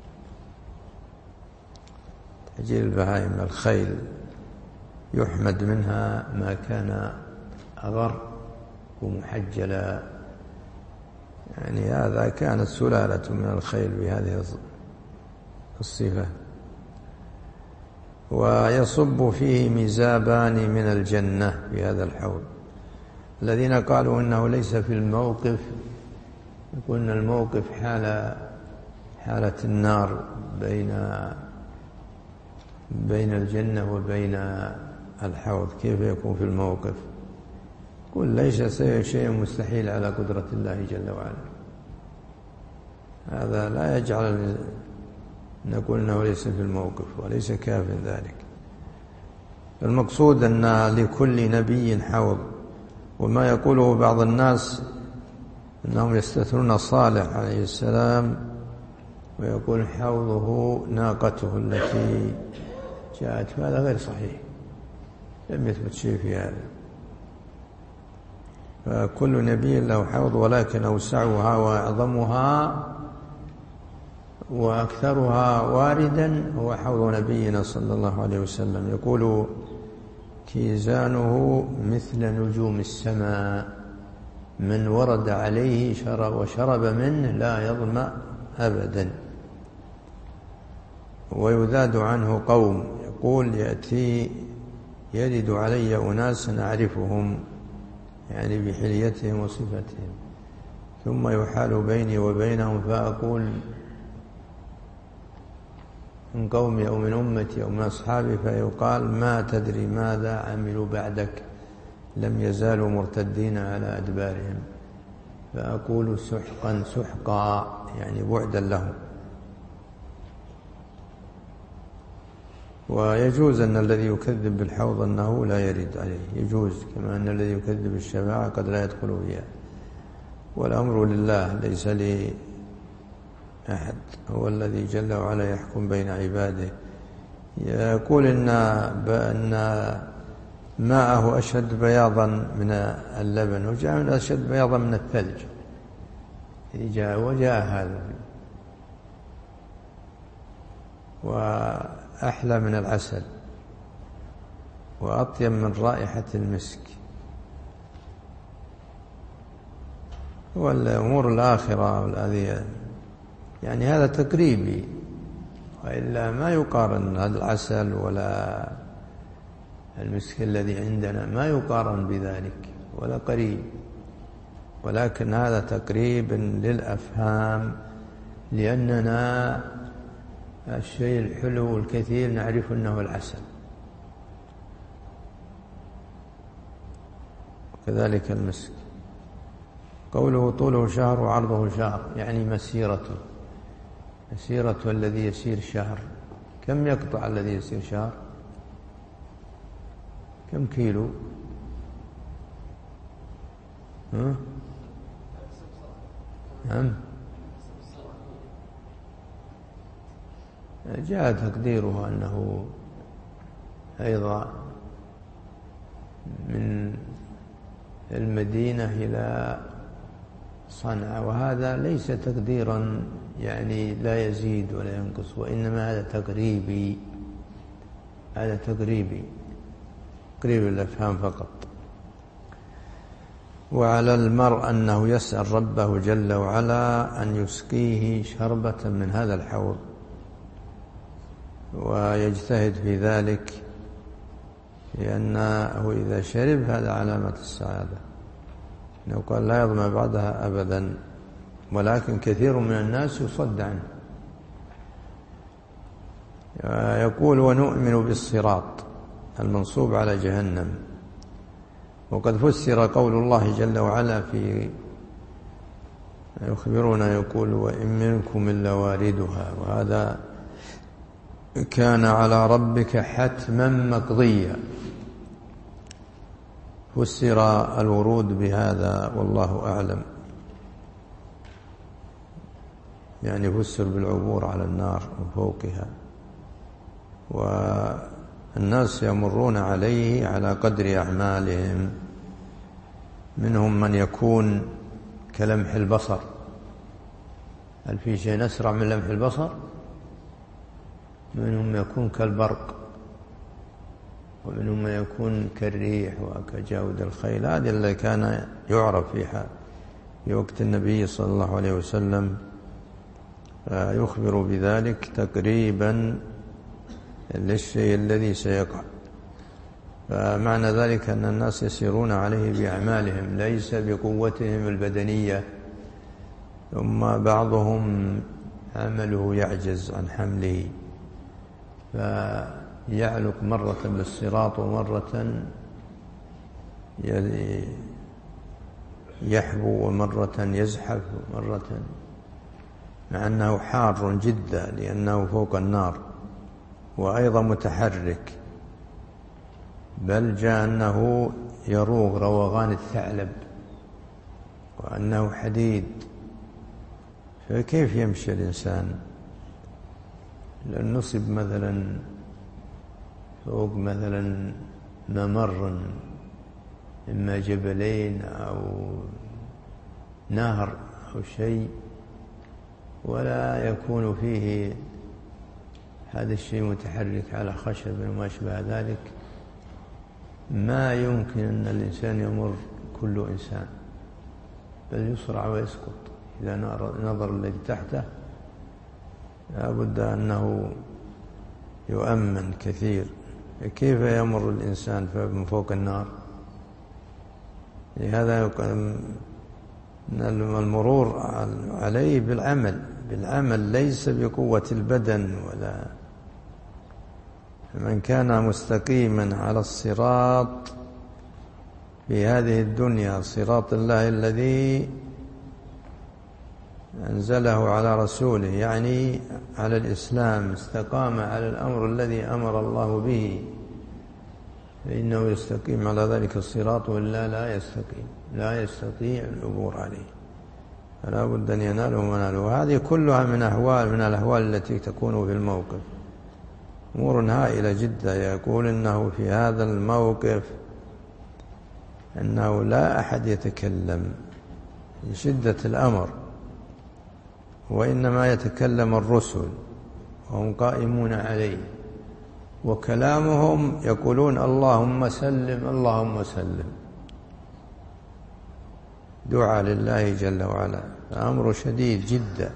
تحجيل البهائم الخيل يحمد منها ما كان أغر ومحجلا، يعني هذا كانت سلالة من الخيل بهذه الصفة. ويصب فيه مزابان من الجنة في هذا الحوض. الذين قالوا إنه ليس في الموقف يقولون الموقف حالة النار بين الجنة وبين الحوض، كيف يكون في الموقف؟ قل ليس شيء مستحيل على قدرة الله جل وعلا. هذا لا يجعل نقول أنه ليس في الموقف، وليس كاف ذلك. المقصود أن لكل نبي حوض. وما يقوله بعض الناس أنهم يستثنون صالح عليه السلام ويقول حوضه ناقته التي جاءت، هذا غير صحيح، لم يثبت شيء في هذا. فكل نبي له حوض، ولكن أوسعها وأعظمها وأكثرها واردا هو حوض نبينا صلى الله عليه وسلم. يقول كيزانه مثل نجوم السماء، من ورد عليه وشرب منه لا يظمأ أبدا. ويذاد عنه قوم يقول يرد علي أناس أعرفهم، يعني بحليتهم وصفتهم، ثم يحال بيني وبينهم فأقول من قومي أو من أمتي أو من أصحابي، فيقال ما تدري ماذا عملوا بعدك، لم يزالوا مرتدين على أدبارهم، فأقول سحقا سحقا، يعني بعدا لهم. ويجوز أن الذي يكذب بالحوض أنه لا يرد عليه، يجوز، كما أن الذي يكذب بالشفاعة قد لا يدخل فيها. والأمر لله ليس لأحد، هو الذي جل وعلا يحكم بين عباده. يقول إن ماءه أشد بياضا من اللبن، وجاء من أشد بياضا من الثلج، وجاء هذا، وأحلى من العسل، وأطيب من رائحة المسك. والأمور الآخرة والآذية يعني هذا تقريبي، وإلا ما يقارن هذا العسل ولا المسك الذي عندنا، ما يقارن بذلك ولا قريب، ولكن هذا تقريب للأفهام، لأننا الشيء الحلو الكثير نعرف أنه العسل، وكذلك المسك. قوله طوله شهر وعرضه شهر، يعني مسيرته الذي يسير شهر. كم يقطع الذي يسير شهر؟ كم كيلو؟ نعم، جاء تقديره أنه أيضا من المدينة إلى صنعاء، وهذا ليس تقديرا يعني لا يزيد ولا ينقص، وإنما هذا تقريبي، قريب الأفهام فقط. وعلى المرء أنه يسأل ربه جل وعلا أن يسقيه شربة من هذا الحوض، ويجتهد في ذلك، لأنه إذا شرب هذا علامة السعادة، إنه قال لا يظمأ بعدها أبدا. ولكن كثير من الناس يصد عنه. يقول ونؤمن بالصراط المنصوب على جهنم. وقد فسر قول الله جل وعلا في يخبرنا، يقول وإن منكم إلا واردها، وهذا كان على ربك حتما مقضيا. فسر الورود بهذا والله أعلم، يعني فسر بالعبور على النار من فوقها، والناس يمرون عليه على قدر أعمالهم. منهم من يكون كلمح البصر. هل في شيء أسرع من لمح البصر؟ منهم يكون كالبرق، ومنهم من يكون كالريح وكجود الخيل. هذا اللي كان يعرف في وقت النبي صلى الله عليه وسلم، يخبر بذلك تقريبا للشيء الذي سيقع. فمعنى ذلك أن الناس يسيرون عليه بأعمالهم ليس بقوتهم البدنية، ثم بعضهم عمله يعجز عن حمله، فيعلق مرة بالصراط ومرة يحبو ومرة يزحف ومرة، مع أنه حار جدا لأنه فوق النار، وأيضا متحرك، بل جاء أنه يروغ روغان الثعلب، وأنه حديد. فكيف يمشي الإنسان؟ لأن نصب مثلا فوق مثلا ممر، إما جبلين أو نهر أو شيء، ولا يكون فيه هذا الشيء متحرك على خشب وما أشبه ذلك، ما يمكن أن الإنسان يمر كل إنسان، بل يصرع ويسقط إذا نظر الذي تحته، لا بد أنه يؤمن كثير. كيف يمر الإنسان من فوق النار؟ لهذا المرور عليه بالعمل ليس بقوة البدن. ولا من كان مستقيما على الصراط في هذه الدنيا، صراط الله الذي أنزله على رسوله، يعني على الإسلام، استقام على الأمر الذي أمر الله به، فإنه يستقيم على ذلك الصراط، وإلا لا يستطيع العبور عليه، فلا بد أن يناله مناله. هذه كلها من الأحوال التي تكون في الموقف، أمور هائلة جدا. يقول إنه في هذا الموقف أنه لا أحد يتكلم لشدة الأمر، وإنما يتكلم الرسل وهم قائمون عليه، وكلامهم يقولون اللهم سلم اللهم سلم، دعاء لله جل وعلا. أمر شديد جدا،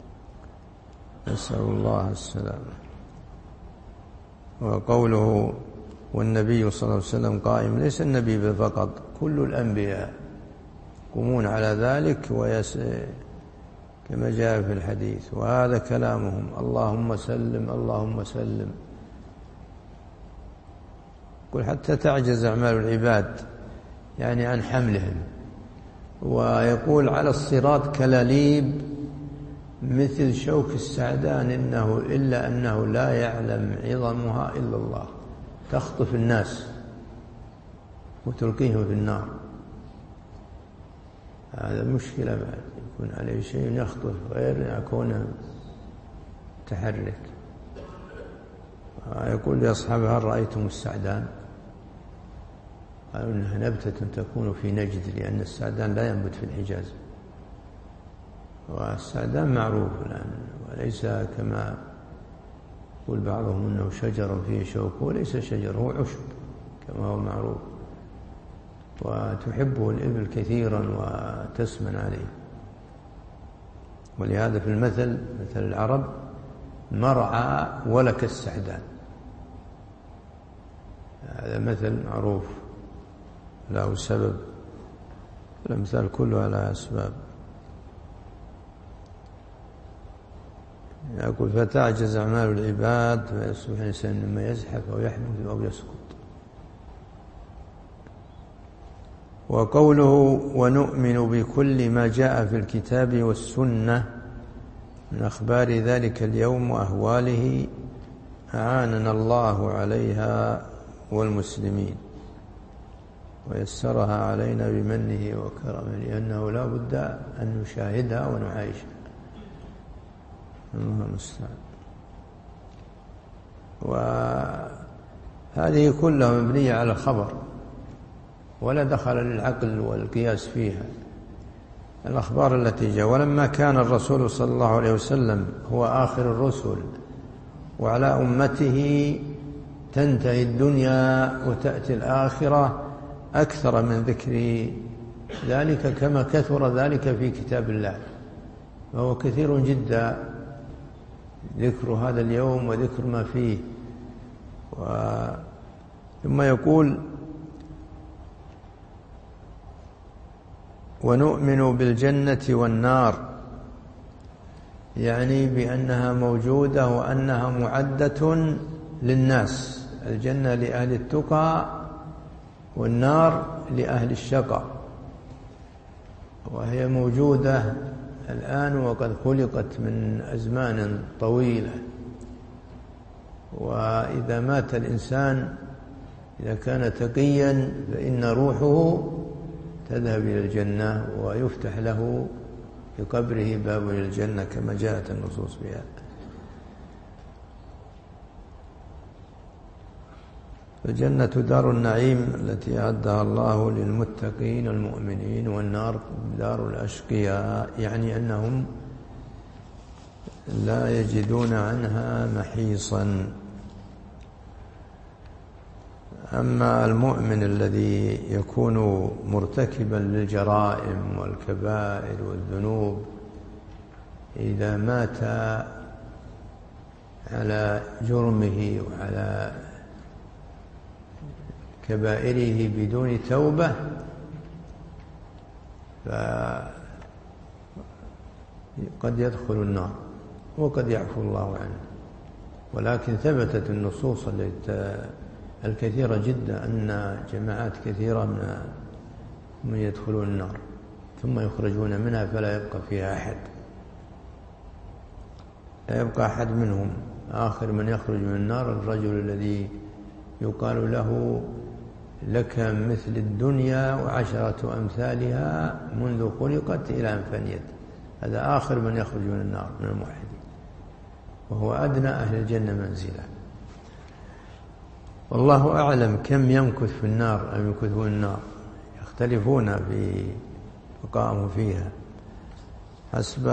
نسأل الله السلامة. وقوله والنبي صلى الله عليه وسلم قائم، ليس النبي فقط، كل الأنبياء يقومون على ذلك كما جاء في الحديث، وهذا كلامهم اللهم سلم اللهم سلم. يقول حتى تعجز أعمال العباد يعني عن حملهم. ويقول على الصراط كلاليب مثل شوك السعدان، إلا أنه لا يعلم عظمها إلا الله، تخطف الناس وتلقيهم في النار. هذا مشكلة بعد، يكون عليه شيء يخطف غير يكون متحرك. يقول لأصحابه هل رأيتم السعدان؟ قالوا إنها نبتة تكون في نجد، لأن السعدان لا ينبت في الحجاز، والسعدان معروف الآن، وليس كما يقول بعضهم إنه شجر فيه شوك، وليس شجر، هو عشب كما هو معروف، وتحبه الإبل كثيرا وتسمن عليه. ولهذا في مثل العرب مرعى ولك السعدان، هذا مثل معروف له سبب، الأمثال كلها لها أسباب. يقول فتعجز أعمال العباد فيصبح الإنسان مما يزحف أو يحمد أو يسقط. وقوله ونؤمن بكل ما جاء في الكتاب والسنة من أخبار ذلك اليوم وأهواله، أعاننا الله عليها والمسلمين ويسرها علينا بمنه وكرمه، لأنه لا بد أن نشاهدها ونعايشها. الله المستعان. وهذه كلها مبنية على الخبر، ولا دخل للعقل والقياس فيها. الأخبار التي جاء، ولما كان الرسول صلى الله عليه وسلم هو آخر الرسل وعلى أمته تنتهي الدنيا وتأتي الآخرة، أكثر من ذكر ذلك كما كثر ذلك في كتاب الله، وهو كثير جدا ذكر هذا اليوم وذكر ما فيه. ثم يقول ونؤمن بالجنة والنار، يعني بأنها موجودة وأنها معدة للناس، الجنة لأهل التقى والنار لأهل الشقى، وهي موجودة الآن وقد خلقت من أزمان طويلة. وإذا مات الإنسان إذا كان تقيا فإن روحه تذهب إلى الجنة ويفتح له في قبره باب إلى الجنة كما جاءت النصوص بها. الجنة دار النعيم التي أعدها الله للمتقين المؤمنين، والنار دار الأشقياء، يعني أنهم لا يجدون عنها محيصا. أما المؤمن الذي يكون مرتكبا للجرائم والكبائر والذنوب إذا مات على جرمه وعلى كبائره بدون توبة فقد يدخل النار وقد يعفو الله عنه. ولكن ثبتت النصوص الكثيرة جدا أن جماعات كثيرة من يدخلون النار ثم يخرجون منها فلا يبقى فيها أحد، لا يبقى أحد منهم. آخر من يخرج من النار الرجل الذي يقال له لك مثل الدنيا وعشرة أمثالها منذ خلقت إلى أن فنيت، هذا آخر من يخرج من النار من الموحدين، وهو أدنى أهل الجنة منزلا. والله أعلم كم يمكث في النار أم يمكثون النار، يختلفون في بقائهم فيها حسب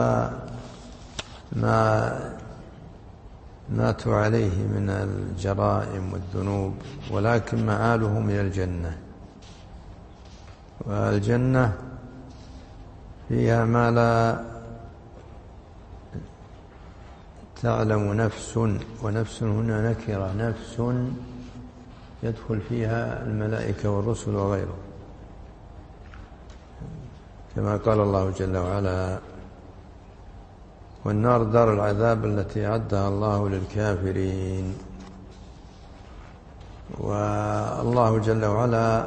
ما ماتوا عليه من الجرائم والذنوب، ولكن مآلهم إلى الجنة، والجنة فيها ما لا تعلم نفس، ونفس هنا نكرة، نفس يدخل فيها الملائكة والرسل وغيره، كما قال الله جل وعلا: والنار دار العذاب التي أعدها الله للكافرين. والله جل وعلا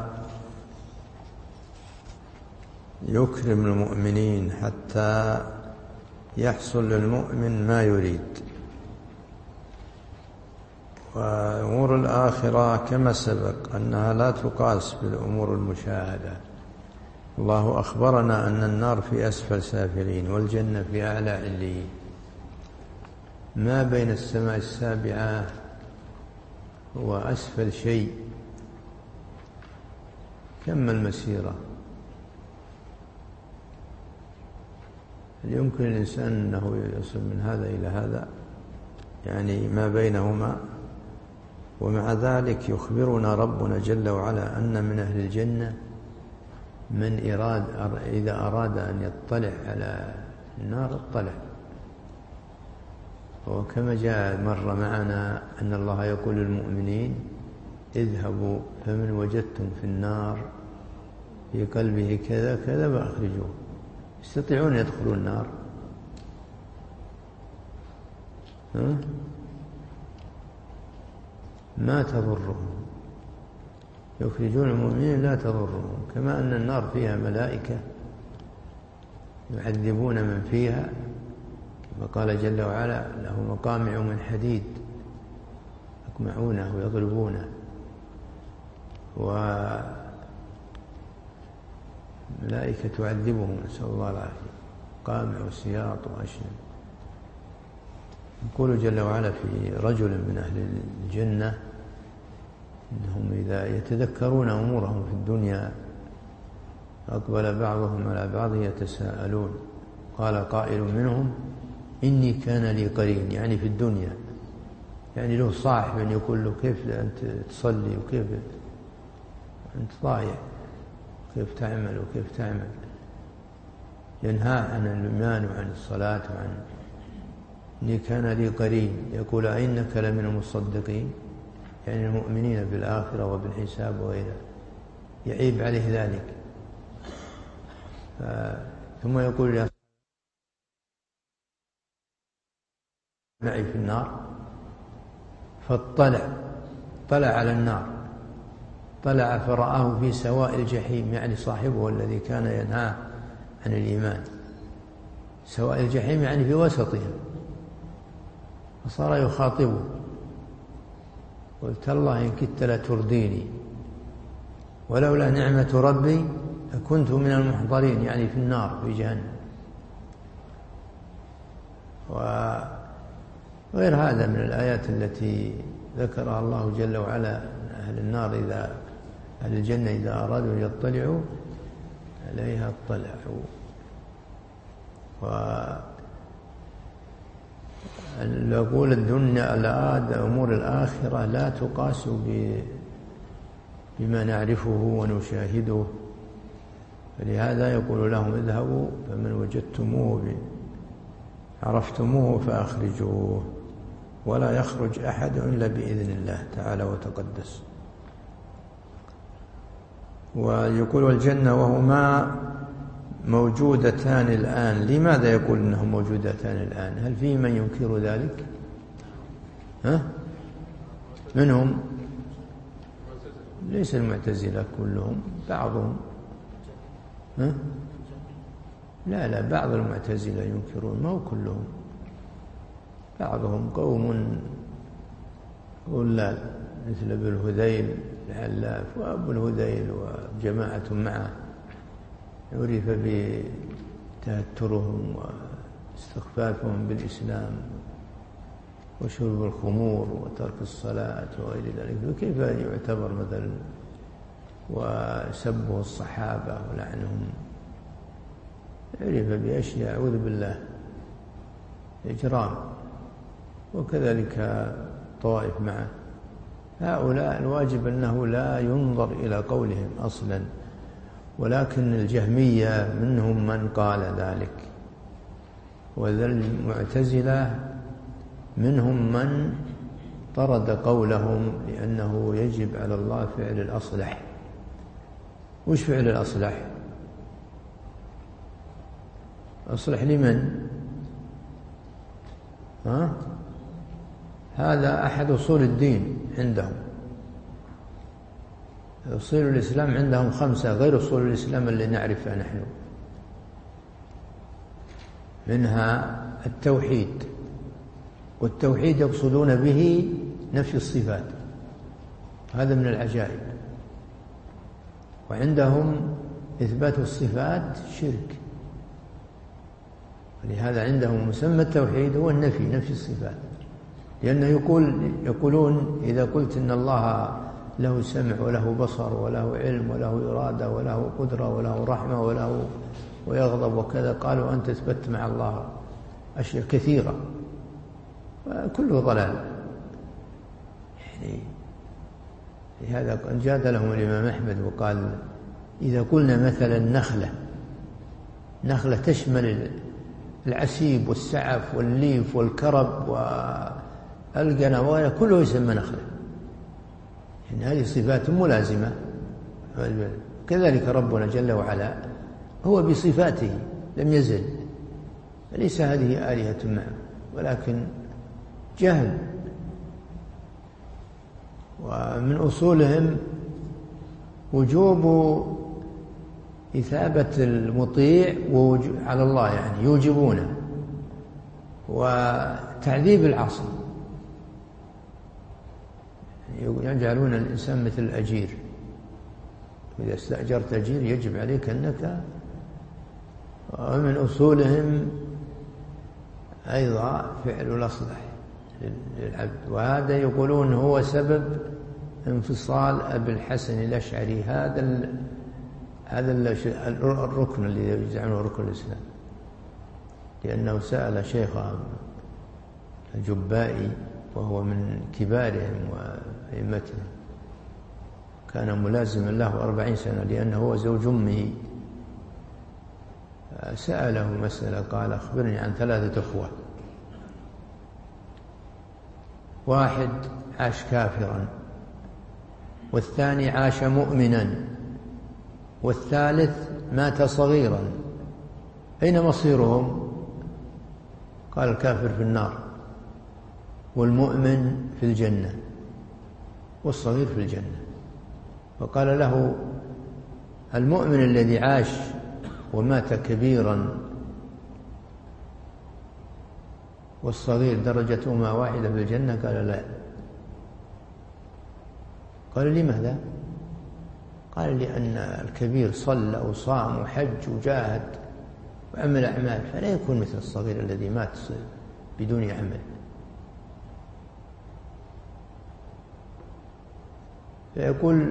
يكرم المؤمنين حتى يحصل للمؤمن ما يريد. وأمور الآخرة كما سبق أنها لا تقاس بالأمور المشاهدة. الله أخبرنا أن النار في أسفل سافلين والجنة في أعلى عليين، ما بين السماء السابعة وأسفل شيء، كم المسيرة؟ هل يمكن الإنسان أنه يصل من هذا إلى هذا؟ يعني ما بينهما. ومع ذلك يخبرنا ربنا جل وعلا أن من أهل الجنة من إذا أراد أن يطلع على النار اطلع. وكما جاء مرة معنا أن الله يقول للمؤمنين: اذهبوا فمن وجدتم في النار في قلبه كذا كذا فأخرجوه. يستطيعون يدخلون النار؟ ما تضرهم، يخرجون المؤمنين لا تضرهم. كما أن النار فيها ملائكة يعذبون من فيها، كما قال جل وعلا: له مقامع من حديد يقمعونه ويضربونه، وملائكة تعذبهم، نسأل الله العافية، قامع وسياط وأشنب. يقول جل وعلا في رجل من أهل الجنة إنهم إذا يتذكرون أمورهم في الدنيا أقبل بعضهم على بعض يتساءلون، قال قائل منهم: إني كان لي قرين، يعني في الدنيا، يعني له صاحب يقول له: كيف أنت تصلي وكيف أنت ضايع، كيف تعمل وكيف تعمل، ينهى عن الإيمان وعن الصلاة وعن إني كان لي قرين يقول: أئنك لمن المصدقين، يعني المؤمنين بالآخرة وبالحساب وغيره، يعيب عليه ذلك. ثم يقول: يا معي في النار، طلع على النار، طلع فرآه في سواء الجحيم، يعني صاحبه الذي كان ينهى عن الإيمان. سواء الجحيم يعني في وسطهم، فصار يخاطبه: قلت الله إن كدت لترديني ولولا نعمة ربي لكنت من المحضرين، يعني في النار في جهنم. وغير هذا من الآيات التي ذكرها الله جل وعلا: أهل النار أهل الجنة إذا أرادوا أن يطلعوا عليها اطلعوا. يقول الدنيا أمور الآخرة لا تقاس بما نعرفه ونشاهده. فلهذا يقول لهم اذهبوا فمن وجدتموه عرفتموه فأخرجوه، ولا يخرج أحد إلا بإذن الله تعالى وتقدس. ويقول والجنة وهما موجودتان الآن. لماذا يقول إنهم موجودتان الآن؟ هل فيه من ينكر ذلك؟ منهم؟ ليس المعتزلة كلهم، بعضهم. لا بعض المعتزلة ينكرون، ما هو كلهم، بعضهم قوم غلال مثل ابن الهذيل العلاف وابو الهذيل وجماعة معه عرف بتهترهم واستخفافهم بالإسلام وشرب الخمور وترك الصلاة وغير ذلك، فكيف يعتبر مثلا وسبه الصحابة ولعنهم؟ عرف بأشياء أعوذ بالله إجرام. وكذلك طائف معه. هؤلاء الواجب أنه لا ينظر إلى قولهم أصلا، ولكن الجهمية منهم من قال ذلك، وذا المعتزلة منهم من طرد قولهم لأنه يجب على الله فعل الأصلح. وش فعل الأصلح؟ أصلح لمن؟ هذا أحد أصول الدين عندهم. أصول الإسلام عندهم 5 غير أصول الإسلام اللي نعرفها نحن، منها التوحيد، والتوحيد يقصدون به نفي الصفات، هذا من العجائب. وعندهم إثبات الصفات شرك، ولهذا عندهم مسمى التوحيد هو النفي، نفي الصفات، لأنه يقولون إذا قلت إن الله له سمع وله بصر وله علم وله إرادة وله قدرة وله رحمة ويغضب وكذا، قالوا أنت أثبت مع الله أشياء كثيرة وكله ضلال. يعني لهذا جادلهم الإمام أحمد وقال إذا قلنا مثلا نخلة تشمل العسيب والسعف والليف والكرب والقنا كله يسمى نخلة، يعني هذه صفات ملازمة. كذلك ربنا جل وعلا هو بصفاته لم يزل، ليس هذه آلهة معه، ولكن جهل. ومن أصولهم وجوب إثابة المطيع على الله، يعني يوجبونه، وتعذيب العاصي، يجعلون الإنسان مثل الأجير، إذا استأجرت أجير يجب عليك أنك. ومن أصولهم أيضا فعل الأصلح للعبد، وهذا يقولون هو سبب انفصال أبي الحسن الأشعري، هذا الركن الذي يجعلونه ركن الإسلام، لأنه سأل شيخهم الجبائي وهو من كبارهم وأئمتهم، كان ملازما له 40 سنة لأنه هو زوج أمه، سأله مسألة قال أخبرني عن 3 أخوة، واحد عاش كافرا، والثاني عاش مؤمنا، والثالث مات صغيرا، أين مصيرهم؟ قال الكافر في النار، والمؤمن في الجنة، والصغير في الجنة. فقال له المؤمن الذي عاش ومات كبيرا والصغير درجتهما واحدة في الجنة؟ قال لا. قال لماذا؟ قال لأن الكبير صلى وصام وحج وجاهد وعمل أعمال، فلا يكون مثل الصغير الذي مات بدون عمل. فيقول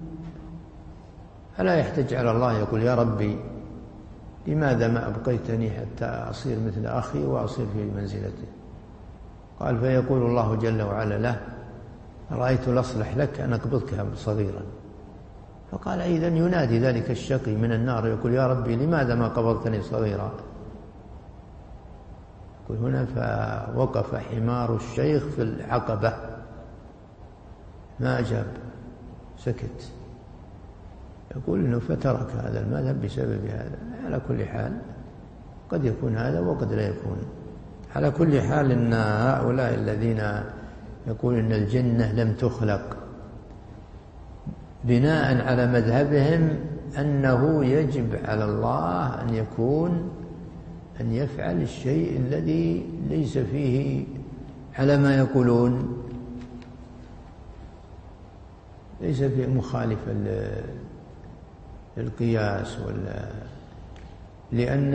ألا يحتج على الله، يقول يا ربي لماذا ما أبقيتني حتى أصير مثل أخي وأصير في منزلته؟ قال فيقول الله جل وعلا له رأيت الأصلح لك أن أقبضك صغيرا فقال إذن ينادي ذلك الشقي من النار يقول يا ربي لماذا ما قبضتني صغيرا؟ يقول هنا فوقف حمار الشيخ في العقبة ما أجاب، سكت. يقول إنه فترك هذا المذهب بسبب هذا. على كل حال قد يكون هذا وقد لا يكون. على كل حال إن هؤلاء الذين يقول إن الجنة لم تخلق بناء على مذهبهم أنه يجب على الله أن يفعل الشيء الذي ليس فيه على ما يقولون، ليس فيه مخالفة للقياس لأن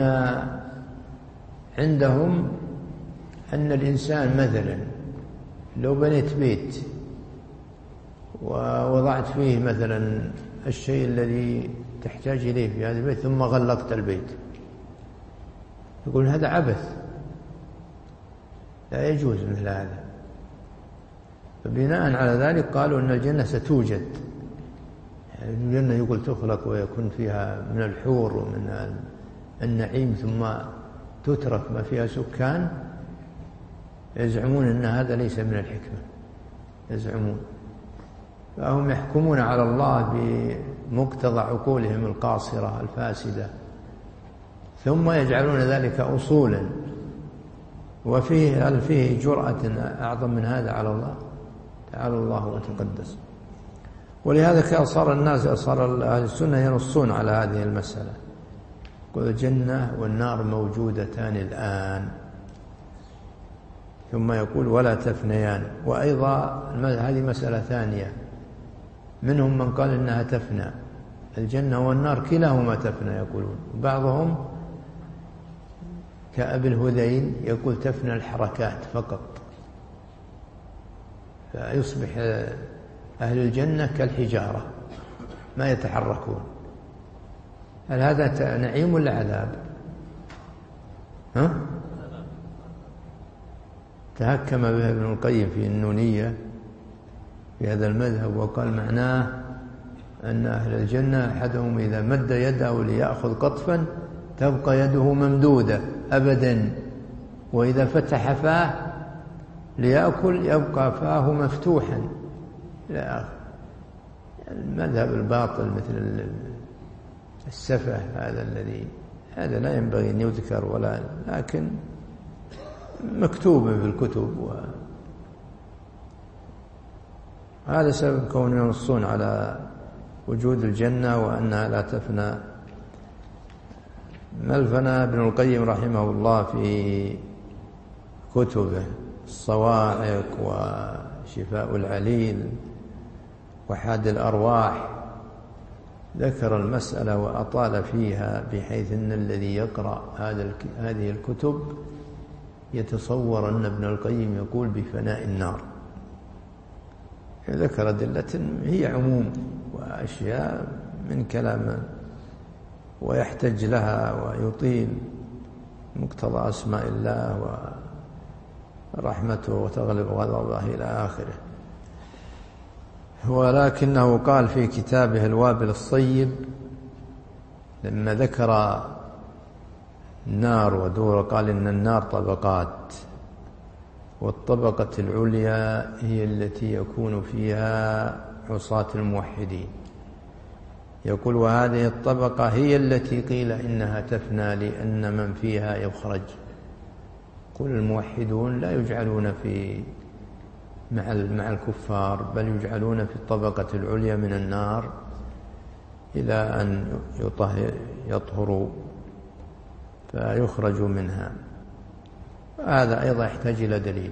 عندهم أن الإنسان مثلا لو بنيت بيت ووضعت فيه مثلا الشيء الذي تحتاج إليه في هذا البيت ثم غلقت البيت، يقول هذا عبث لا يجوز مثل هذا. فبناء على ذلك قالوا أن الجنة ستوجد، يعني الجنة يقول تخلق ويكون فيها من الحور ومن النعيم ثم تترك ما فيها سكان، يزعمون أن هذا ليس من الحكمة، يزعمون. فهم يحكمون على الله بمقتضى عقولهم القاصرة الفاسدة، ثم يجعلون ذلك أصولا. هل فيه جرأة أعظم من هذا على الله؟ تعالى الله وتقدس. ولهذا صار أهل السنة ينصون على هذه المسألة، يقول الجنة والنار موجودتان الآن، ثم يقول ولا تفنيان. وأيضا هذه مسألة ثانية، منهم من قال إنها تفنى، الجنة والنار كلاهما تفنى يقولون. بعضهم كأبي الهذيل يقول تفنى الحركات فقط، فيصبح أهل الجنة كالحجارة ما يتحركون. هل هذا نعيم ولا عذاب؟ تهكم به ابن القيم في النونية في هذا المذهب، وقال معناه أن أهل الجنة أحدهم إذا مد يده ليأخذ قطفا تبقى يده ممدودة أبدا، وإذا فتح فاه ليأكل يبقى فاه مفتوحا إلى آخر. المذهب الباطل مثل السفه هذا لا ينبغي أن يذكر لكن مكتوب في الكتب، وهذا سبب كونهم ينصون على وجود الجنة وأنها لا تفنى. ملفنا ابن القيم رحمه الله في كتبه الصواعق وشفاء العليل وحاد الأرواح ذكر المسألة وأطال فيها، بحيث أن الذي يقرأ هذه الكتب يتصور أن ابن القيم يقول بفناء النار. ذكر أدلة هي عموم وأشياء من كلام ويحتج لها ويطيل مقتضى أسماء الله ورحمته وتغلب غضبه إلى آخره. ولكنه قال في كتابه الوابل الصيب لما ذكر النار ودور، قال إن النار طبقات، والطبقة العليا هي التي يكون فيها عصاة الموحدين. يقول وهذه الطبقة هي التي قيل إنها تفنى لأن من فيها يخرج. قل الموحدون لا يجعلون مع الكفار، بل يجعلون في الطبقة العليا من النار إلى أن يطهروا فيخرجوا منها. هذا أيضا يحتاج إلى دليل.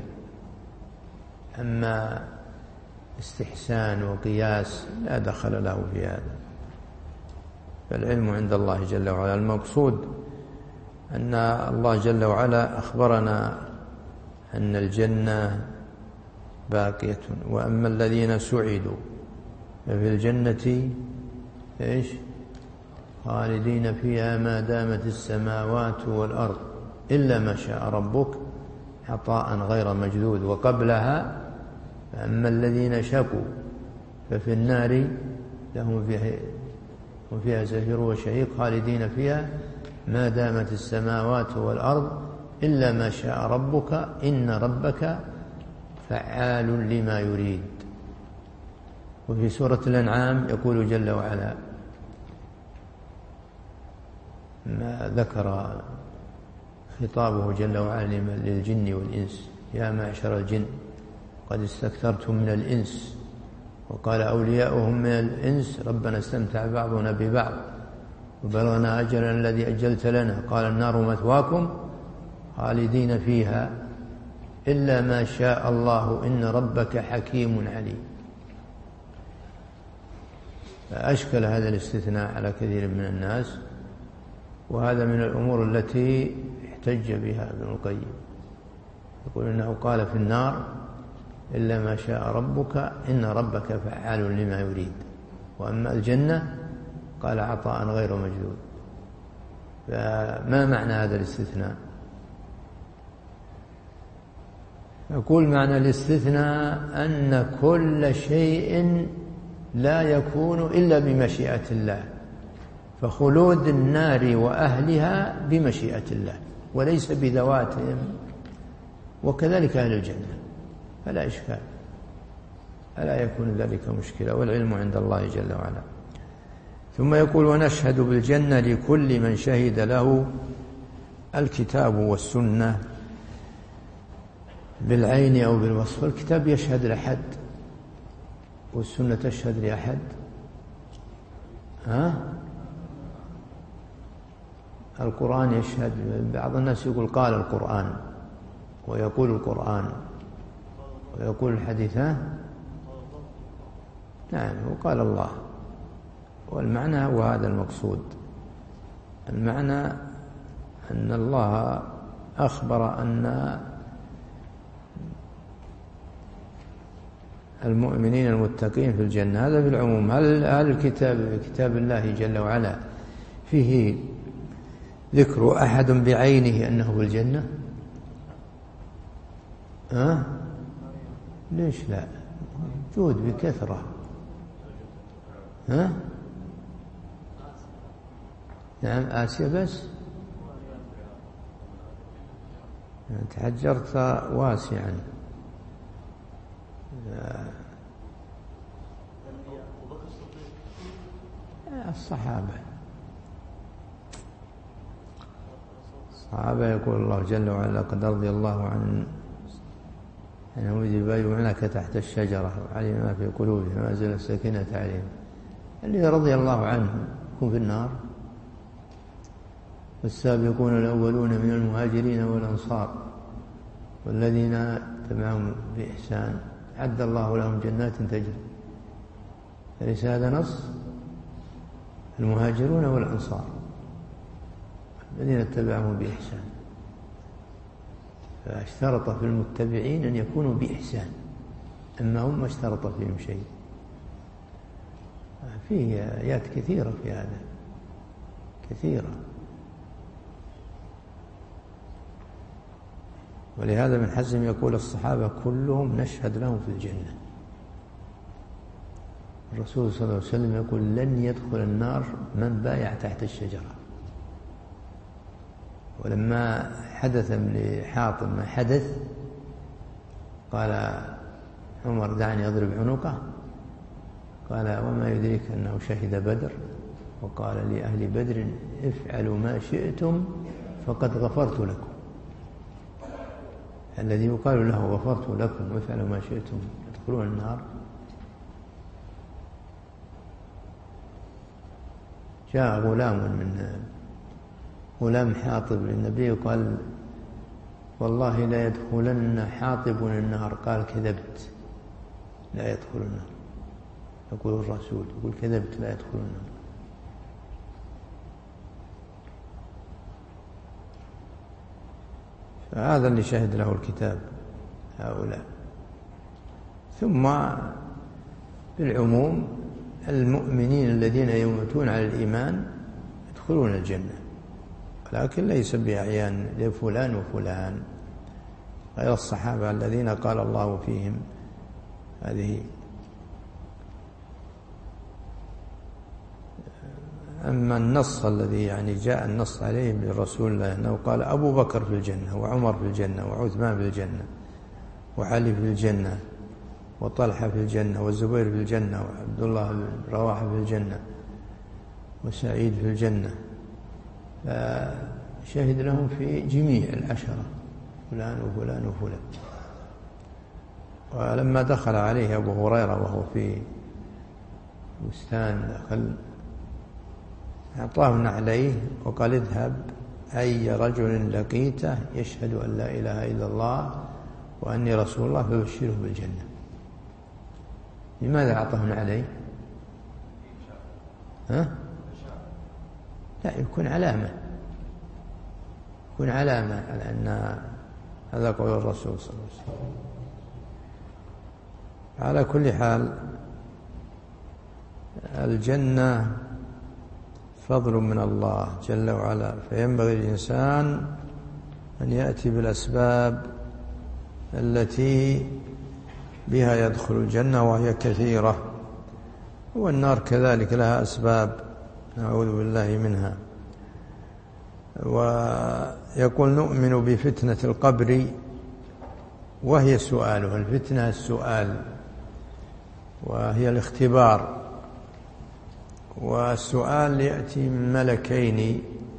أما استحسان وقياس لا دخل له في هذا، فالعلم عند الله جل وعلا. المقصود أن الله جل وعلا أخبرنا أن الجنة باقية، وأما الذين سعدوا ففي الجنة خالدين فيها ما دامت السماوات والأرض إلا ما شاء ربك عطاء غير مجدود. وقبلها فأما الذين شقوا ففي النار لهم فيها زفير وشهيق خالدين فيها ما دامت السماوات والأرض إلا ما شاء ربك إن ربك فعال لما يريد. وفي سورة الأنعام يقول جل وعلا ما ذكر خطابه جل وعلا للجن والإنس: يا معشر الجن قد استكثرتم من الإنس. وقال أولياؤهم من الإنس: ربنا استمتع بعضنا ببعض وبلغنا أجلنا الذي أجلت لنا. قال النار مثواكم خالدين فيها إلا ما شاء الله إن ربك حكيم عليم. فأشكل هذا الاستثناء على كثير من الناس، وهذا من الأمور التي احتج بها ابن القيم، يقول إنه قال في النار إلا ما شاء ربك إن ربك فعال لما يريد، وأما الجنة قال عطاء غير مجدود. فما معنى هذا الاستثناء؟ يقول معنى الاستثناء أن كل شيء لا يكون إلا بمشيئة الله، فخلود النار وأهلها بمشيئة الله وليس بذواتهم، وكذلك أهل الجنة، فلا إشكال، ألا يكون ذلك مشكلة، والعلم عند الله جل وعلا. ثم يقول: ونشهد بالجنة لكل من شهد له الكتاب والسنة بالعين أو بالوصف. الكتاب يشهد لأحد والسنة تشهد لأحد. القرآن يشهد. بعض الناس يقول قال القرآن، ويقول القرآن، ويقول الحديث. نعم، وقال الله. والمعنى هو هذا المقصود. المعنى أن الله أخبر أن المؤمنين المتقين في الجنة. هذا بالعموم. هل كتاب الله جل وعلا فيه ذكر أحد بعينه أنه في الجنة؟ ليش لا؟ موجود بكثرة. نعم، آسيا بس. تحجرت واسعا. الصحابة يقول الله جل وعلا: قد رضي الله عن أنهم يبايعونك تحت الشجرة وعلم ما في قلوبهم وأنزل السكينة عليهم. اللي رضي الله عنهم يكون في النار. والسابقون الأولون من المهاجرين والأنصار والذين تبعهم بإحسان أعد الله لهم جنات تجري. أليس هذا نص؟ المهاجرون والأنصار الذين اتبعهم بإحسان. فاشترط في المتبعين أن يكونوا بإحسان، أما هم ما اشترط فيهم شيء. فيه آيات كثيرة في هذا، كثيرة. ولهذا ابن حزم يقول: الصحابة كلهم نشهد لهم في الجنة. الرسول صلى الله عليه وسلم يقول: لن يدخل النار من بايع تحت الشجرة. ولما حدث لحاطب ما حدث قال عمر: دعني أضرب عنقه. قال: وما يدريك أنه شهد بدر؟ وقال لأهل بدر: افعلوا ما شئتم فقد غفرت لكم. الذي يقال له غفرت لكم وافعلوا ما شئتم يدخلون النار. جاء غلام حاطب للنبي وقال: والله لا يدخلن حاطب النار. قال: كذبت، لا يدخل النار. يقول الرسول، يقول: كذبت، لا يدخل النار. فهذا اللي شهد له الكتاب هؤلاء. ثم بالعموم المؤمنين الذين يموتون على الإيمان يدخلون الجنة، لكن ليس بأعيان لفلان وفلان غير الصحابة الذين قال الله فيهم هذه. أما النص الذي يعني جاء النص عليه من رسول الله أنه قال أبو بكر في الجنة وعمر في الجنة وعثمان في الجنة وعلي في الجنة وطلحة في الجنة والزبير في الجنة وعبد الله بن رواحة في الجنة وسعيد في الجنة، فشهد لهم في جميع العشرة فلان وفلان وفلان. ولما دخل عليه أبو هريرة وهو في بستان أعطاه نعليه وقال اذهب أي رجل لقيته يشهد أن لا إله إلا الله وأني رسول الله فبشره بالجنة. لماذا أعطاه نعليه؟ لا، يكون علامة على أن هذا قول الرسول صلى الله عليه وسلم. على كل حال الجنة فضل من الله جل وعلا، فينبغي الإنسان أن يأتي بالأسباب التي بها يدخل الجنة وهي كثيرة، والنار كذلك لها أسباب نعوذ بالله منها. ويقول نؤمن بفتنة القبر وهي سؤاله، الفتنة السؤال وهي الاختبار، والسؤال يأتي من ملكين،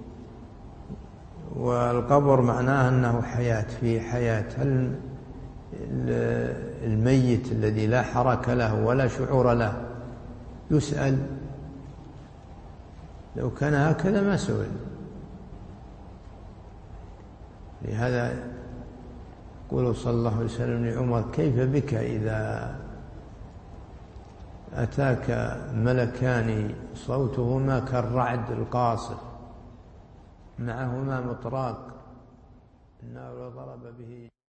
والقبر معناه أنه حياة، في حياة. هل الميت الذي لا حركة له ولا شعور له يسأل؟ لو كان هكذا ما سئل. لهذا يقول صلى الله عليه وسلم لعمر كيف بك إذا أتاك ملكان صوتهما كالرعد القاصف معهما مطراق النار ضرب به